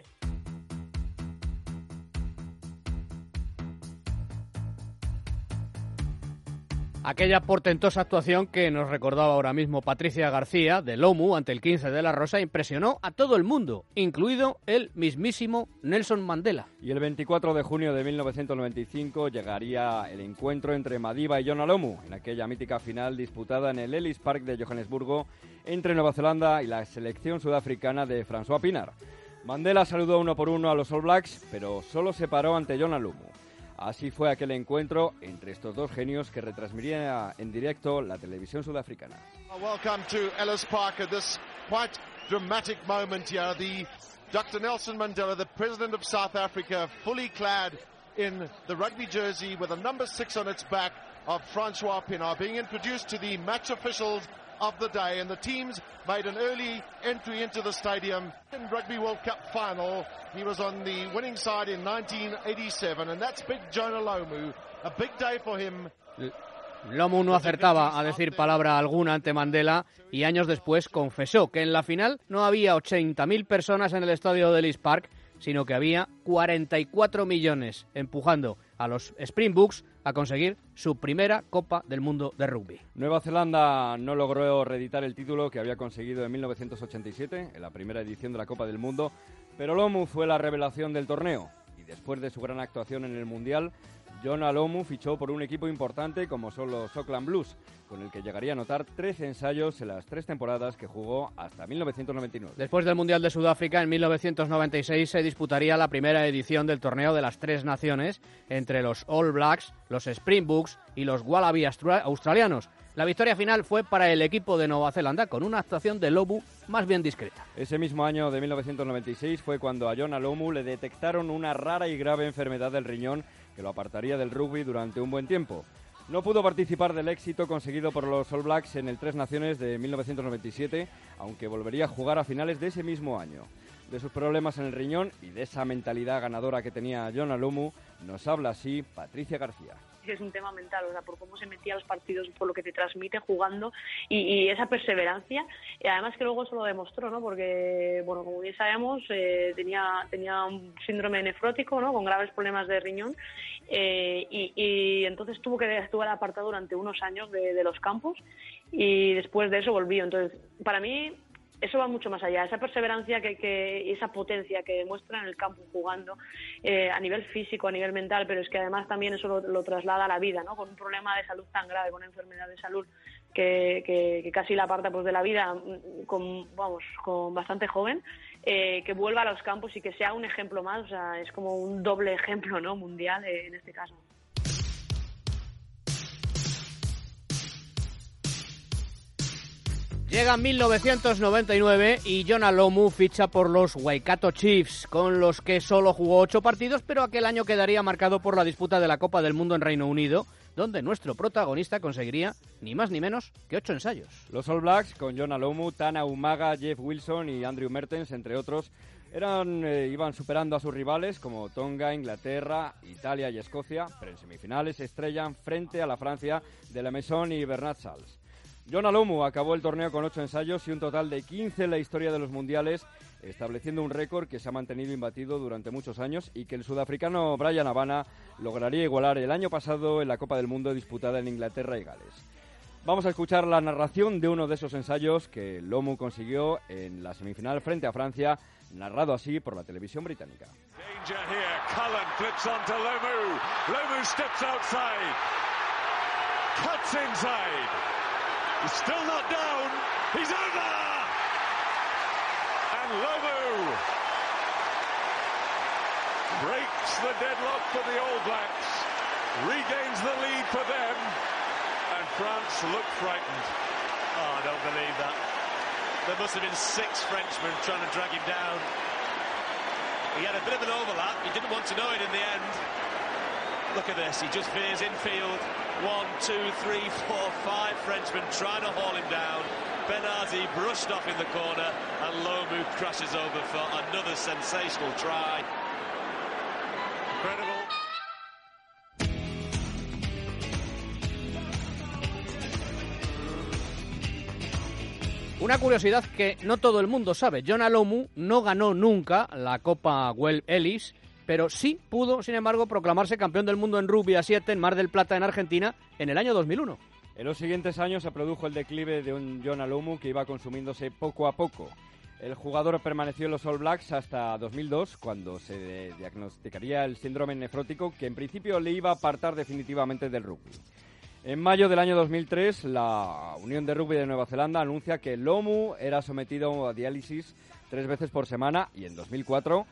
Aquella portentosa actuación que nos recordaba ahora mismo Patricia García de Lomu ante el 15 de la Rosa impresionó a todo el mundo, incluido el mismísimo Nelson Mandela. Y el 24 de junio de 1995 llegaría el encuentro entre Madiba y Jona Lomu, en aquella mítica final disputada en el Ellis Park de Johannesburgo entre Nueva Zelanda y la selección sudafricana de François Pienaar. Mandela saludó uno por uno a los All Blacks, pero solo se paró ante Jona Lomu. Así fue aquel encuentro entre estos dos genios que retransmitiría en directo la televisión sudafricana. Welcome to Ellis Park at this quite dramatic moment here. Dr. Nelson Mandela, the President of South Africa, fully clad in the rugby jersey with a number 6 on its back of François Pienaar, being introduced to the match officials of the day, and the teams made an early entry into the stadium. In Rugby World Cup final, he was on the winning side in 1987, and that's big Jona Lomu, a big day for him. Lomu no acertaba a decir palabra alguna ante Mandela y años después confesó que en la final no había 80.000 personas en el estadio de Ellis Park, sino que había 44 millones empujando a los Springboks a conseguir su primera Copa del Mundo de rugby. Nueva Zelanda no logró reeditar el título que había conseguido en 1987, en la primera edición de la Copa del Mundo, pero Lomu fue la revelación del torneo y después de su gran actuación en el Mundial, Jona Lomu fichó por un equipo importante como son los Auckland Blues, con el que llegaría a anotar 13 ensayos en las 3 temporadas que jugó hasta 1999. Después del Mundial de Sudáfrica, en 1996 se disputaría la primera edición del torneo de las 3 naciones entre los All Blacks, los Springboks y los Wallaby australianos. La victoria final fue para el equipo de Nueva Zelanda con una actuación de Lomu más bien discreta. Ese mismo año de 1996 fue cuando a Jona Lomu le detectaron una rara y grave enfermedad del riñón que lo apartaría del rugby durante un buen tiempo. No pudo participar del éxito conseguido por los All Blacks en el Tres Naciones de 1997, aunque volvería a jugar a finales de ese mismo año. De sus problemas en el riñón y de esa mentalidad ganadora que tenía Jonah Lomu, nos habla así Patricia García. Es un tema mental, o sea, por cómo se metía a los partidos, por lo que te transmite jugando y esa perseverancia, y además que luego eso lo demostró, ¿no? Porque, bueno, como bien sabemos, tenía un síndrome nefrótico, ¿no? Con graves problemas de riñón, y entonces tuvo que estuvo apartado durante unos años de los campos, y después de eso volvió. Entonces, para mí eso va mucho más allá, esa perseverancia y esa potencia que demuestra en el campo jugando, a nivel físico, a nivel mental, pero es que además también eso lo traslada a la vida, ¿no? Con un problema de salud tan grave, con una enfermedad de salud que casi la aparta pues de la vida con bastante joven, que vuelva a los campos y que sea un ejemplo más, o sea, es como un doble ejemplo, ¿no? Mundial en este caso. Llega 1999 y Jonah Lomu ficha por los Waikato Chiefs, con los que solo jugó 8 partidos, pero aquel año quedaría marcado por la disputa de la Copa del Mundo en Reino Unido, donde nuestro protagonista conseguiría ni más ni menos que 8 ensayos. Los All Blacks, con Jonah Lomu, Tana Umaga, Jeff Wilson y Andrew Mertens, entre otros, iban superando a sus rivales como Tonga, Inglaterra, Italia y Escocia, pero en semifinales se estrellan frente a la Francia de La Maison y Bernard Salles. Jonah Lomu acabó el torneo con 8 ensayos y un total de 15 en la historia de los mundiales, estableciendo un récord que se ha mantenido imbatido durante muchos años y que el sudafricano Brian Habana lograría igualar el año pasado en la Copa del Mundo disputada en Inglaterra y Gales. Vamos a escuchar la narración de uno de esos ensayos que Lomu consiguió en la semifinal frente a Francia, narrado así por la televisión británica. Danger here. Cullen flips on to Lomu. Lomu steps outside. Cuts inside. He's still not down. He's over. And Lomu breaks the deadlock for the All Blacks. Regains the lead for them. And France look frightened. Oh, I don't believe that. There must have been 6 Frenchmen trying to drag him down. He had a bit of an overlap. He didn't want to know it in the end. Look at this. He just veers infield. 1, 2, 3, 4, 5 Frenchmen trying to haul him down. Benazi brushed off in the corner. And Lomu crashes over for another sensational try. Incredible. Una curiosidad que no todo el mundo sabe. Jonah Lomu no ganó nunca la Copa Well Ellis, pero sí pudo, sin embargo, proclamarse campeón del mundo en rugby a 7 en Mar del Plata, en Argentina, en el año 2001. En los siguientes años se produjo el declive de un Jonah Lomu que iba consumiéndose poco a poco. El jugador permaneció en los All Blacks hasta 2002, cuando se diagnosticaría el síndrome nefrótico que en principio le iba a apartar definitivamente del rugby. En mayo del año 2003, la Unión de Rugby de Nueva Zelanda anuncia que Lomu era sometido a diálisis 3 veces por semana y en 2004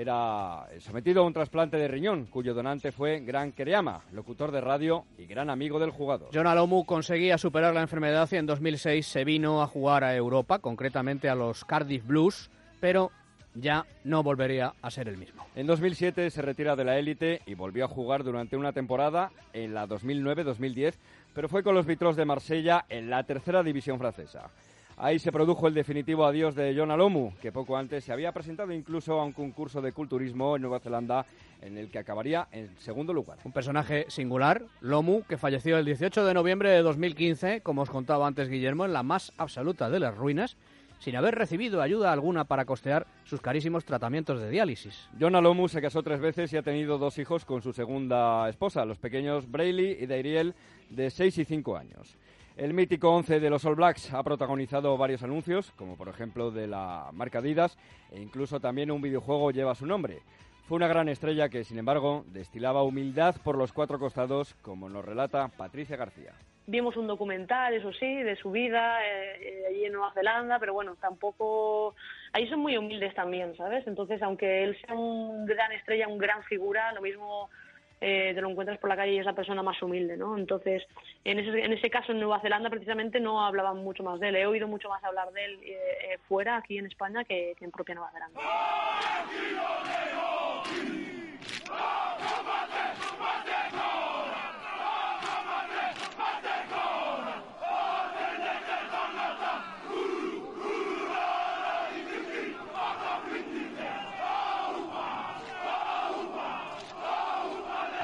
era sometido a un trasplante de riñón, cuyo donante fue Grant Kereama, locutor de radio y gran amigo del jugador. Jonah Lomu conseguía superar la enfermedad y en 2006 se vino a jugar a Europa, concretamente a los Cardiff Blues, pero ya no volvería a ser el mismo. En 2007 se retira de la élite y volvió a jugar durante una temporada en la 2009-2010, pero fue con los Vitrolles de Marsella en la tercera división francesa. Ahí se produjo el definitivo adiós de Jonah Lomu, que poco antes se había presentado incluso a un concurso de culturismo en Nueva Zelanda, en el que acabaría en segundo lugar. Un personaje singular, Lomu, que falleció el 18 de noviembre de 2015, como os contaba antes Guillermo, en la más absoluta de las ruinas, sin haber recibido ayuda alguna para costear sus carísimos tratamientos de diálisis. Jonah Lomu se casó 3 veces y ha tenido 2 hijos con su segunda esposa, los pequeños Brayley y Dairiel, de 6 y 5 años. El mítico 11 de los All Blacks ha protagonizado varios anuncios, como por ejemplo de la marca Adidas, e incluso también un videojuego lleva su nombre. Fue una gran estrella que, sin embargo, destilaba humildad por los 4 costados, como nos relata Patricia García. Vimos un documental, eso sí, de su vida allí en Nueva Zelanda, pero bueno, tampoco... Ahí son muy humildes también, ¿sabes? Entonces, aunque él sea un gran estrella, un gran figura, lo mismo te lo encuentras por la calle y es la persona más humilde, ¿no? Entonces, en ese caso, en Nueva Zelanda, precisamente, no hablaban mucho más de él. He oído mucho más hablar de él fuera, aquí en España, que en propia Nueva Zelanda.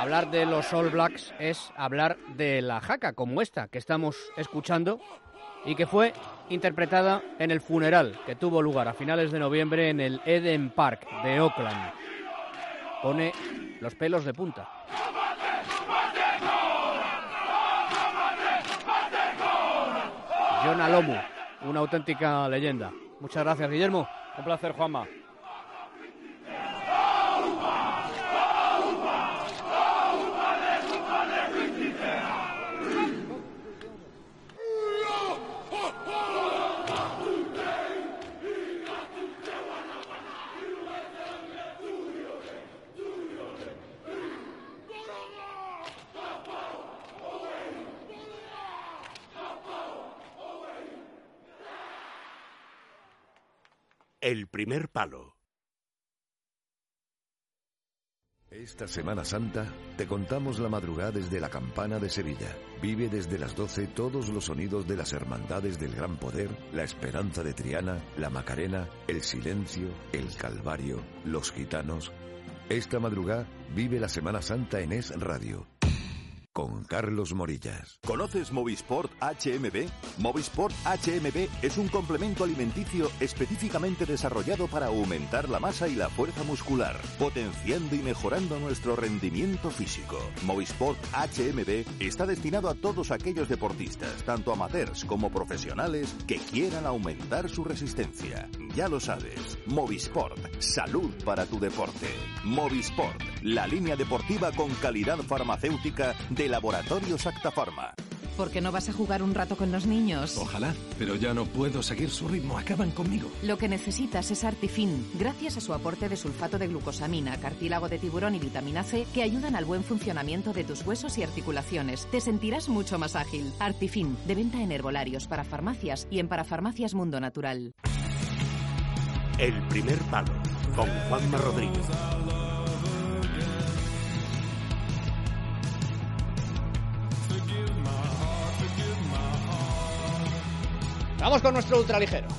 Hablar de los All Blacks es hablar de la jaca como esta que estamos escuchando y que fue interpretada en el funeral que tuvo lugar a finales de noviembre en el Eden Park de Auckland. Pone los pelos de punta. Jonah Lomu, una auténtica leyenda. Muchas gracias, Guillermo. Un placer, Juanma. El primer palo. Esta Semana Santa te contamos la madrugada desde la Campana de Sevilla. Vive desde las 12 todos los sonidos de las hermandades del Gran Poder, la Esperanza de Triana, la Macarena, el Silencio, el Calvario, los Gitanos. Esta madrugada vive la Semana Santa en Es Radio. Con Carlos Morillas. ¿Conoces Movisport HMB? Movisport HMB es un complemento alimenticio específicamente desarrollado para aumentar la masa y la fuerza muscular, potenciando y mejorando nuestro rendimiento físico. Movisport HMB está destinado a todos aquellos deportistas, tanto amateurs como profesionales, que quieran aumentar su resistencia. Ya lo sabes, Movisport, salud para tu deporte. Movisport, la línea deportiva con calidad farmacéutica de Laboratorios Acta Pharma. ¿Por qué no vas a jugar un rato con los niños? Ojalá, pero ya no puedo seguir su ritmo, acaban conmigo. Lo que necesitas es Artifin, gracias a su aporte de sulfato de glucosamina, cartílago de tiburón y vitamina C, que ayudan al buen funcionamiento de tus huesos y articulaciones. Te sentirás mucho más ágil. Artifin, de venta en herbolarios, para farmacias y en Parafarmacias Mundo Natural. El primer palo, con Juanma Rodríguez. Vamos con nuestro ultraligero.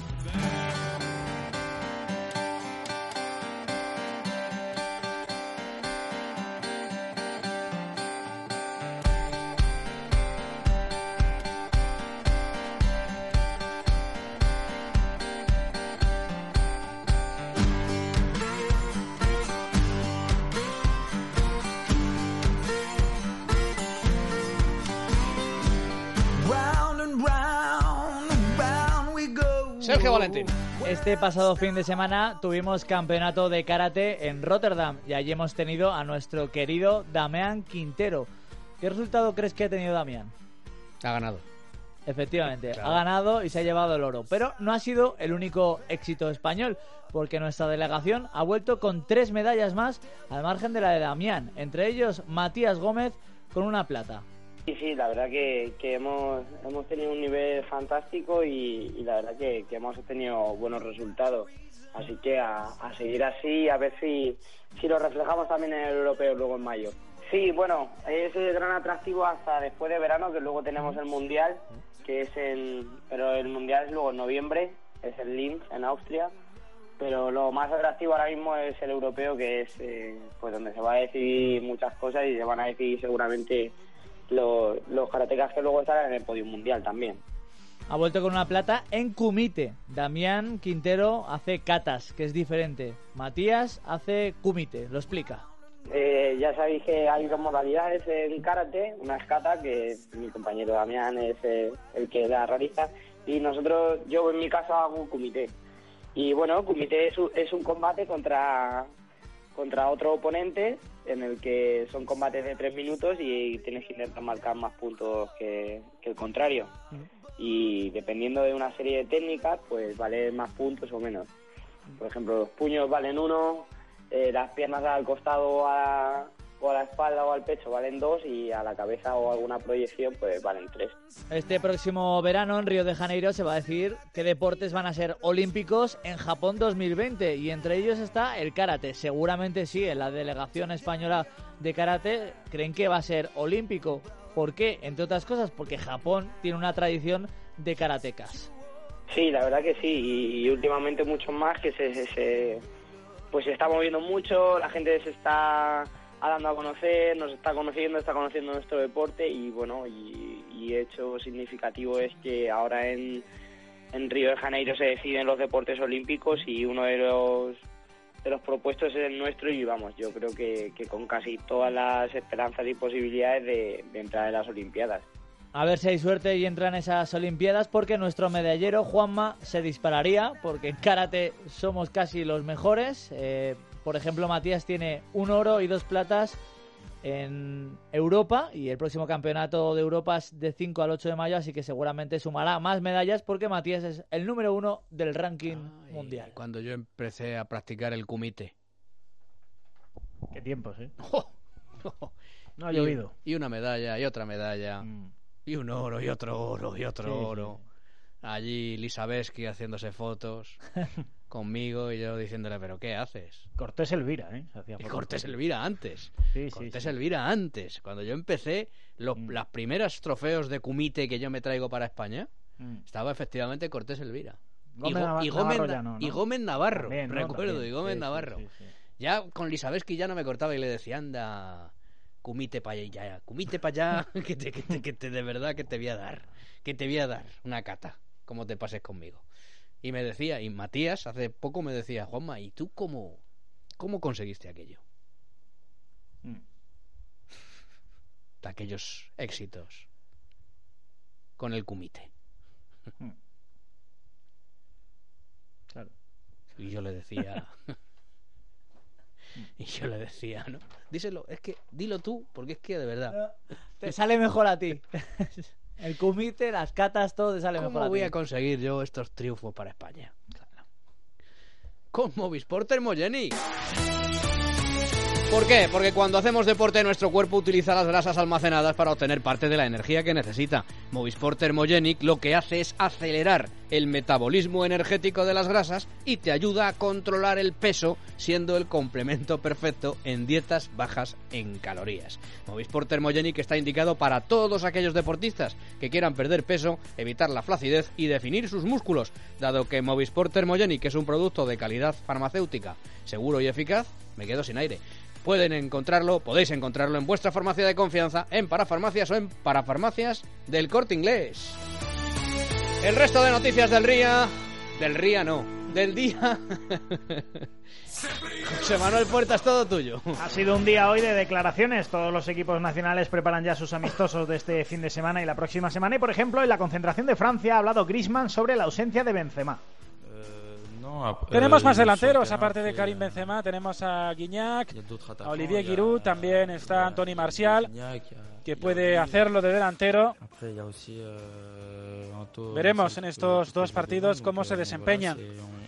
Sergio Valentín. Este pasado fin de semana tuvimos campeonato de karate en Rotterdam y allí hemos tenido a nuestro querido Damián Quintero. ¿Qué resultado crees que ha tenido Damián? Ha ganado. Efectivamente, claro. Ha ganado y se ha llevado el oro. Pero no ha sido el único éxito español, porque nuestra delegación ha vuelto con 3 medallas más al margen de la de Damián. Entre ellos, Matías Gómez con una plata. Sí, la verdad que hemos tenido un nivel fantástico y la verdad que hemos obtenido buenos resultados. Así que a seguir así, a ver si lo reflejamos también en el europeo luego en mayo. Sí, bueno, es el gran atractivo hasta después de verano, que luego tenemos el Mundial, pero el Mundial es luego en noviembre, es en Linz, en Austria. Pero lo más atractivo ahora mismo es el europeo, que es pues donde se va a decidir muchas cosas y se van a decidir seguramente los karatecas que luego estarán en el podio mundial también. Ha vuelto con una plata en kumite. Damián Quintero hace katas, que es diferente. Matías hace kumite, lo explica. Ya sabéis que hay 2 modalidades en karate. Una es kata, que mi compañero Damián es el que la realiza, y yo en mi caso hago kumite. Y bueno, kumite es un combate contra otro oponente, en el que son combates de 3 minutos y tienes que intentar marcar más puntos que el contrario. Y dependiendo de una serie de técnicas, pues vale más puntos o menos. Por ejemplo, los puños valen 1, las piernas al costado o a la espalda o al pecho valen 2 y a la cabeza o alguna proyección pues valen 3. Este próximo verano en Río de Janeiro se va a decidir qué deportes van a ser olímpicos en Japón 2020 y entre ellos está el karate. Seguramente sí, en la delegación española de karate creen que va a ser olímpico. ¿Por qué? Entre otras cosas porque Japón tiene una tradición de karatecas. Sí, la verdad que sí, y últimamente mucho más, que se está moviendo mucho, la gente se está dando a conocer, nos está conociendo nuestro deporte y bueno, y hecho significativo es que ahora en Río de Janeiro se deciden los deportes olímpicos y uno de los propuestos es el nuestro y vamos, yo creo que con casi todas las esperanzas y posibilidades de entrar en las Olimpiadas. A ver si hay suerte y entra en esas Olimpiadas, porque nuestro medallero Juanma se dispararía, porque en karate somos casi los mejores. Por ejemplo, Matías tiene 1 oro y 2 platas en Europa, y el próximo campeonato de Europa es de 5 al 8 de mayo, así que seguramente sumará más medallas porque Matías es el número 1 del ranking mundial. Cuando yo empecé a practicar el kumite. Qué tiempos, ¿eh? No ha Y- llovido. Y una medalla, y otra medalla, y un oro, y otro oro, y otro Sí, oro. Allí Lisabeski haciéndose fotos conmigo y yo diciéndole, ¿pero qué haces? Cortés Elvira, ¿eh? Se hacía Y fotos. Cortés Elvira antes. Sí, Cortés sí. Elvira antes. Cuando yo empecé, las primeras trofeos de kumite que yo me traigo para España, estaba efectivamente Cortés Elvira. Gómez Navarro ya no, ¿no? Y Gómez Navarro, También, ¿no? recuerdo, También. y Gómez Sí, Navarro. sí, sí. Ya con Lisabeski ya no me cortaba y le decía, anda, kumite para allá, kumite para allá, que te de verdad que te voy a dar, una cata, como te pases conmigo. Y me decía, y Matías hace poco me decía, Juanma, ¿y tú cómo conseguiste aquello? De aquellos éxitos con el kumite. Claro. Y yo le decía... ¿no? Díselo, es que dilo tú, porque es que de verdad... Te sale mejor a ti. El kumite, las catas, todo te sale mejor a ¿Cómo ti. voy a conseguir yo estos triunfos para España? Claro. Con Movisport Thermogenic. ¿Por qué? Porque cuando hacemos deporte nuestro cuerpo utiliza las grasas almacenadas para obtener parte de la energía que necesita. Movisport Thermogenic lo que hace es acelerar el metabolismo energético de las grasas y te ayuda a controlar el peso, siendo el complemento perfecto en dietas bajas en calorías. Movisport Thermogenic está indicado para todos aquellos deportistas que quieran perder peso, evitar la flacidez y definir sus músculos, dado que Movisport Thermogenic es un producto de calidad farmacéutica seguro y eficaz. Me quedo sin aire. Podéis encontrarlo en vuestra farmacia de confianza, en Parafarmacias o en Parafarmacias del Corte Inglés. El resto de noticias del día José Manuel Puertas, todo tuyo. Ha sido un día hoy de declaraciones. Todos los equipos nacionales preparan ya sus amistosos de este fin de semana y la próxima semana. Y por ejemplo, en la concentración de Francia ha hablado Griezmann sobre la ausencia de Benzema. Tenemos más delanteros, aparte de Karim Benzema, tenemos a Gignac, a Olivier Giroud, también está Anthony Martial, que puede hacerlo de delantero. Veremos en estos dos partidos cómo se desempeñan.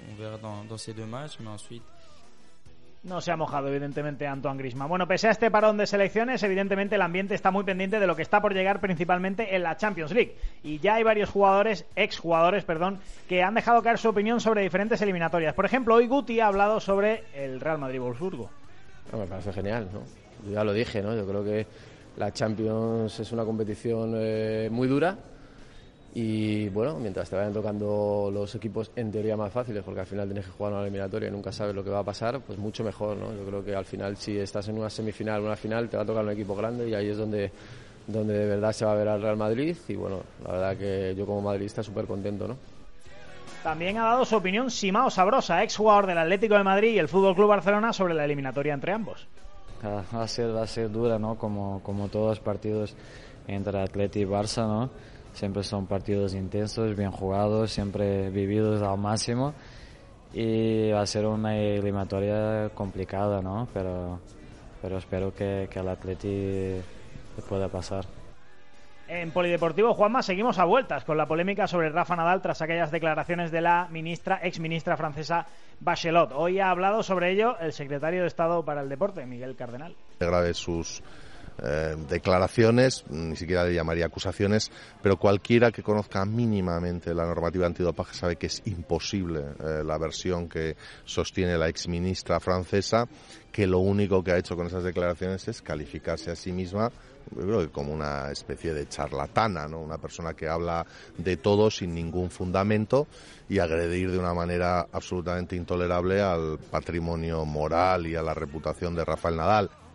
No se ha mojado, evidentemente, Antoine Griezmann. Bueno, pese a este parón de selecciones, evidentemente el ambiente está muy pendiente de lo que está por llegar principalmente en la Champions League. Y ya hay varios exjugadores, que han dejado caer su opinión sobre diferentes eliminatorias. Por ejemplo, hoy Guti ha hablado sobre el Real Madrid-Wolfsburgo. No, me parece genial, ¿no? Yo ya lo dije, ¿no? Yo creo que la Champions es una competición muy dura. Y bueno, mientras te vayan tocando los equipos en teoría más fáciles, porque al final tienes que jugar una eliminatoria y nunca sabes lo que va a pasar, pues mucho mejor, ¿no? Yo creo que al final, si estás en una semifinal o una final, te va a tocar un equipo grande y ahí es donde de verdad se va a ver al Real Madrid. Y bueno, la verdad que yo como madridista súper contento, ¿no? También ha dado su opinión Simao Sabrosa, exjugador del Atlético de Madrid y el FC Barcelona, sobre la eliminatoria entre ambos. Va a ser dura, ¿no? Como todos los partidos entre Atleti y Barça, ¿no? Siempre son partidos intensos, bien jugados, siempre vividos al máximo y va a ser una eliminatoria complicada, ¿no? Pero espero que el Atleti le pueda pasar. En Polideportivo, Juanma, seguimos a vueltas con la polémica sobre Rafa Nadal tras aquellas declaraciones de la exministra francesa Bachelot. Hoy ha hablado sobre ello el secretario de Estado para el Deporte, Miguel Cardenal. Grave sus declaraciones, ni siquiera le llamaría acusaciones, pero cualquiera que conozca mínimamente la normativa antidopaje sabe que es imposible la versión que sostiene la exministra francesa, que lo único que ha hecho con esas declaraciones es calificarse a sí misma, yo creo que como una especie de charlatana, ¿no? Una persona que habla de todo sin ningún fundamento y agredir de una manera absolutamente intolerable al patrimonio moral y a la reputación de Rafael Nadal.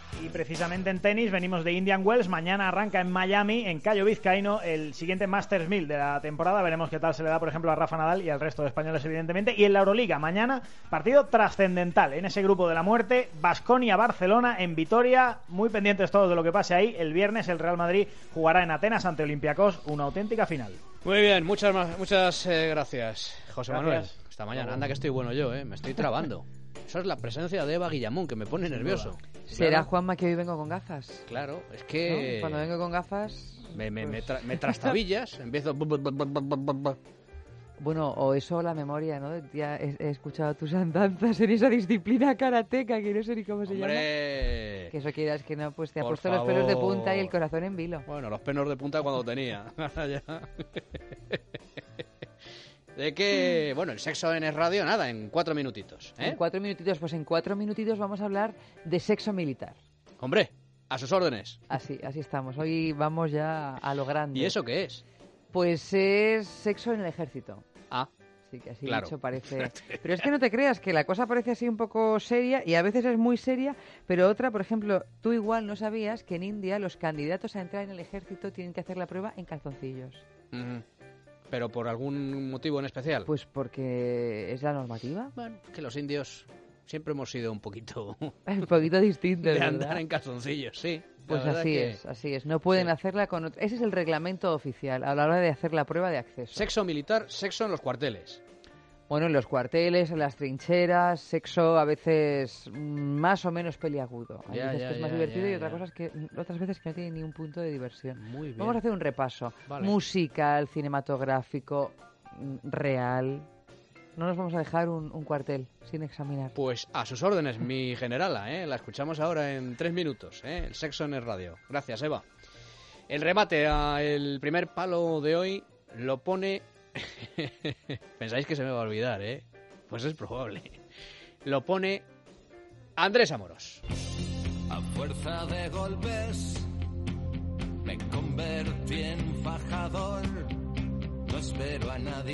Y precisamente en tenis venimos de Indian Wells. Mañana arranca en Miami, en Cayo Vizcaíno, el siguiente Masters 1000 de la temporada. Veremos qué tal se le da, por ejemplo, a Rafa Nadal y al resto de españoles, evidentemente. Y en la Euroliga, mañana, partido trascendental en ese grupo de la muerte. Baskonia-Barcelona en Vitoria. Muy pendientes todos de lo que pase ahí. El viernes el Real Madrid jugará en Atenas ante Olympiacos. Una auténtica final. Muy bien, muchas gracias, José Manuel. Gracias. Hasta mañana. Anda que estoy bueno yo, me estoy trabando. Eso es la presencia de Eva Guillamón, que me pone nervioso. ¿Será, claro. Juanma, que hoy vengo con gafas? Claro, es que... ¿No? Cuando vengo con gafas... Me trastabillas, empiezo... Bueno, o eso la memoria, ¿no? Ya he escuchado tus andanzas en esa disciplina karateca, que no sé ni cómo se llama. Que eso quieras que no, pues te ha puesto los pelos de punta y el corazón en vilo. Bueno, los pelos de punta cuando tenía. De que, bueno, el sexo en Es Radio, nada, en 4 minutitos. En 4 minutitos, pues en 4 minutitos vamos a hablar de sexo militar. Hombre, a sus órdenes. Así estamos. Hoy vamos ya a lo grande. ¿Y eso qué es? Pues es sexo en el ejército. Ah, sí, que así claro. Dicho parece. Pero es que no te creas que la cosa parece así un poco seria y a veces es muy seria, pero otra, por ejemplo, tú igual no sabías que en India los candidatos a entrar en el ejército tienen que hacer la prueba en calzoncillos. ¿Pero por algún motivo en especial? Pues porque es la normativa. Bueno, que los indios siempre hemos sido un poquito... un poquito distintos, de andar en calzoncillos, sí. Pues así es. No pueden hacerla con... Ese es el reglamento oficial a la hora de hacer la prueba de acceso. Sexo militar, sexo en los cuarteles. Bueno, en los cuarteles, en las trincheras, sexo a veces más o menos peliagudo. Hay veces que es más divertido y otras veces que no tiene ni un punto de diversión. Muy bien. Vamos a hacer un repaso. Vale. Musical, cinematográfico, real. No nos vamos a dejar un cuartel sin examinar. Pues a sus órdenes, mi generala, La escuchamos ahora en 3 minutos, El sexo en el radio. Gracias, Eva. El remate al primer palo de hoy lo pone... Pensáis que se me va a olvidar, Pues es probable. Lo pone Andrés Amorós. A fuerza de golpes me convertí en fajador. No espero a nadie.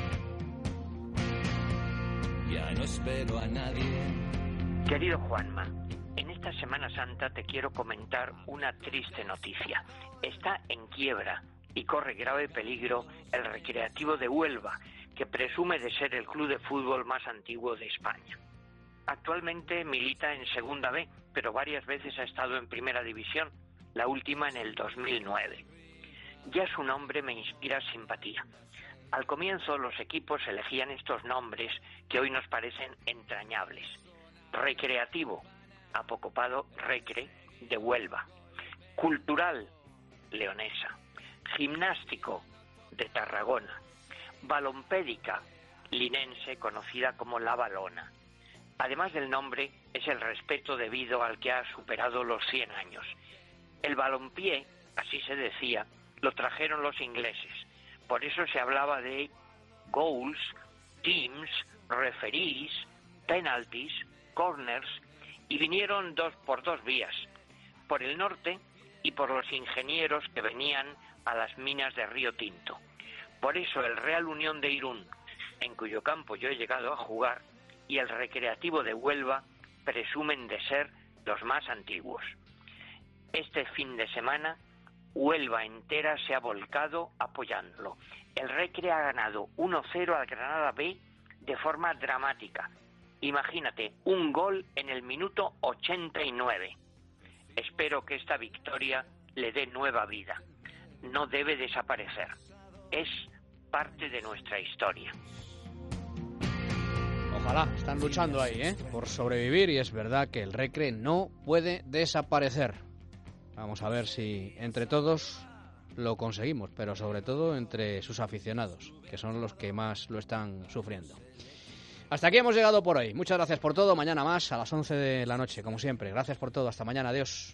Ya no espero a nadie. Querido Juanma, en esta Semana Santa te quiero comentar una triste noticia. Está en quiebra y corre grave peligro el Recreativo de Huelva, que presume de ser el club de fútbol más antiguo de España. Actualmente milita en Segunda B, pero varias veces ha estado en Primera División, la última en el 2009. Ya su nombre me inspira simpatía. Al comienzo los equipos elegían estos nombres que hoy nos parecen entrañables. Recreativo, apocopado Recre, de Huelva. Cultural, Leonesa. Gimnástico, de Tarragona. Balompédica, linense, conocida como La Balona. Además del nombre, es el respeto debido al que ha superado los 100 años. El balompié, así se decía, lo trajeron los ingleses. Por eso se hablaba de goals, teams, referees, penalties, corners, y vinieron por dos vías, por el norte y por los ingenieros que venían a las minas de Río Tinto. Por eso el Real Unión de Irún, en cuyo campo yo he llegado a jugar, y el Recreativo de Huelva presumen de ser los más antiguos. Este fin de semana, Huelva entera se ha volcado apoyándolo. El Recre ha ganado 1-0 al Granada B de forma dramática. Imagínate, un gol en el minuto 89. Espero que esta victoria le dé nueva vida. No debe desaparecer. Es parte de nuestra historia. Ojalá, están luchando ahí, por sobrevivir, y es verdad que el Recre no puede desaparecer. Vamos a ver si entre todos lo conseguimos, pero sobre todo entre sus aficionados, que son los que más lo están sufriendo. Hasta aquí hemos llegado por hoy. Muchas gracias por todo. Mañana más a las 11 de la noche, como siempre. Gracias por todo. Hasta mañana. Adiós.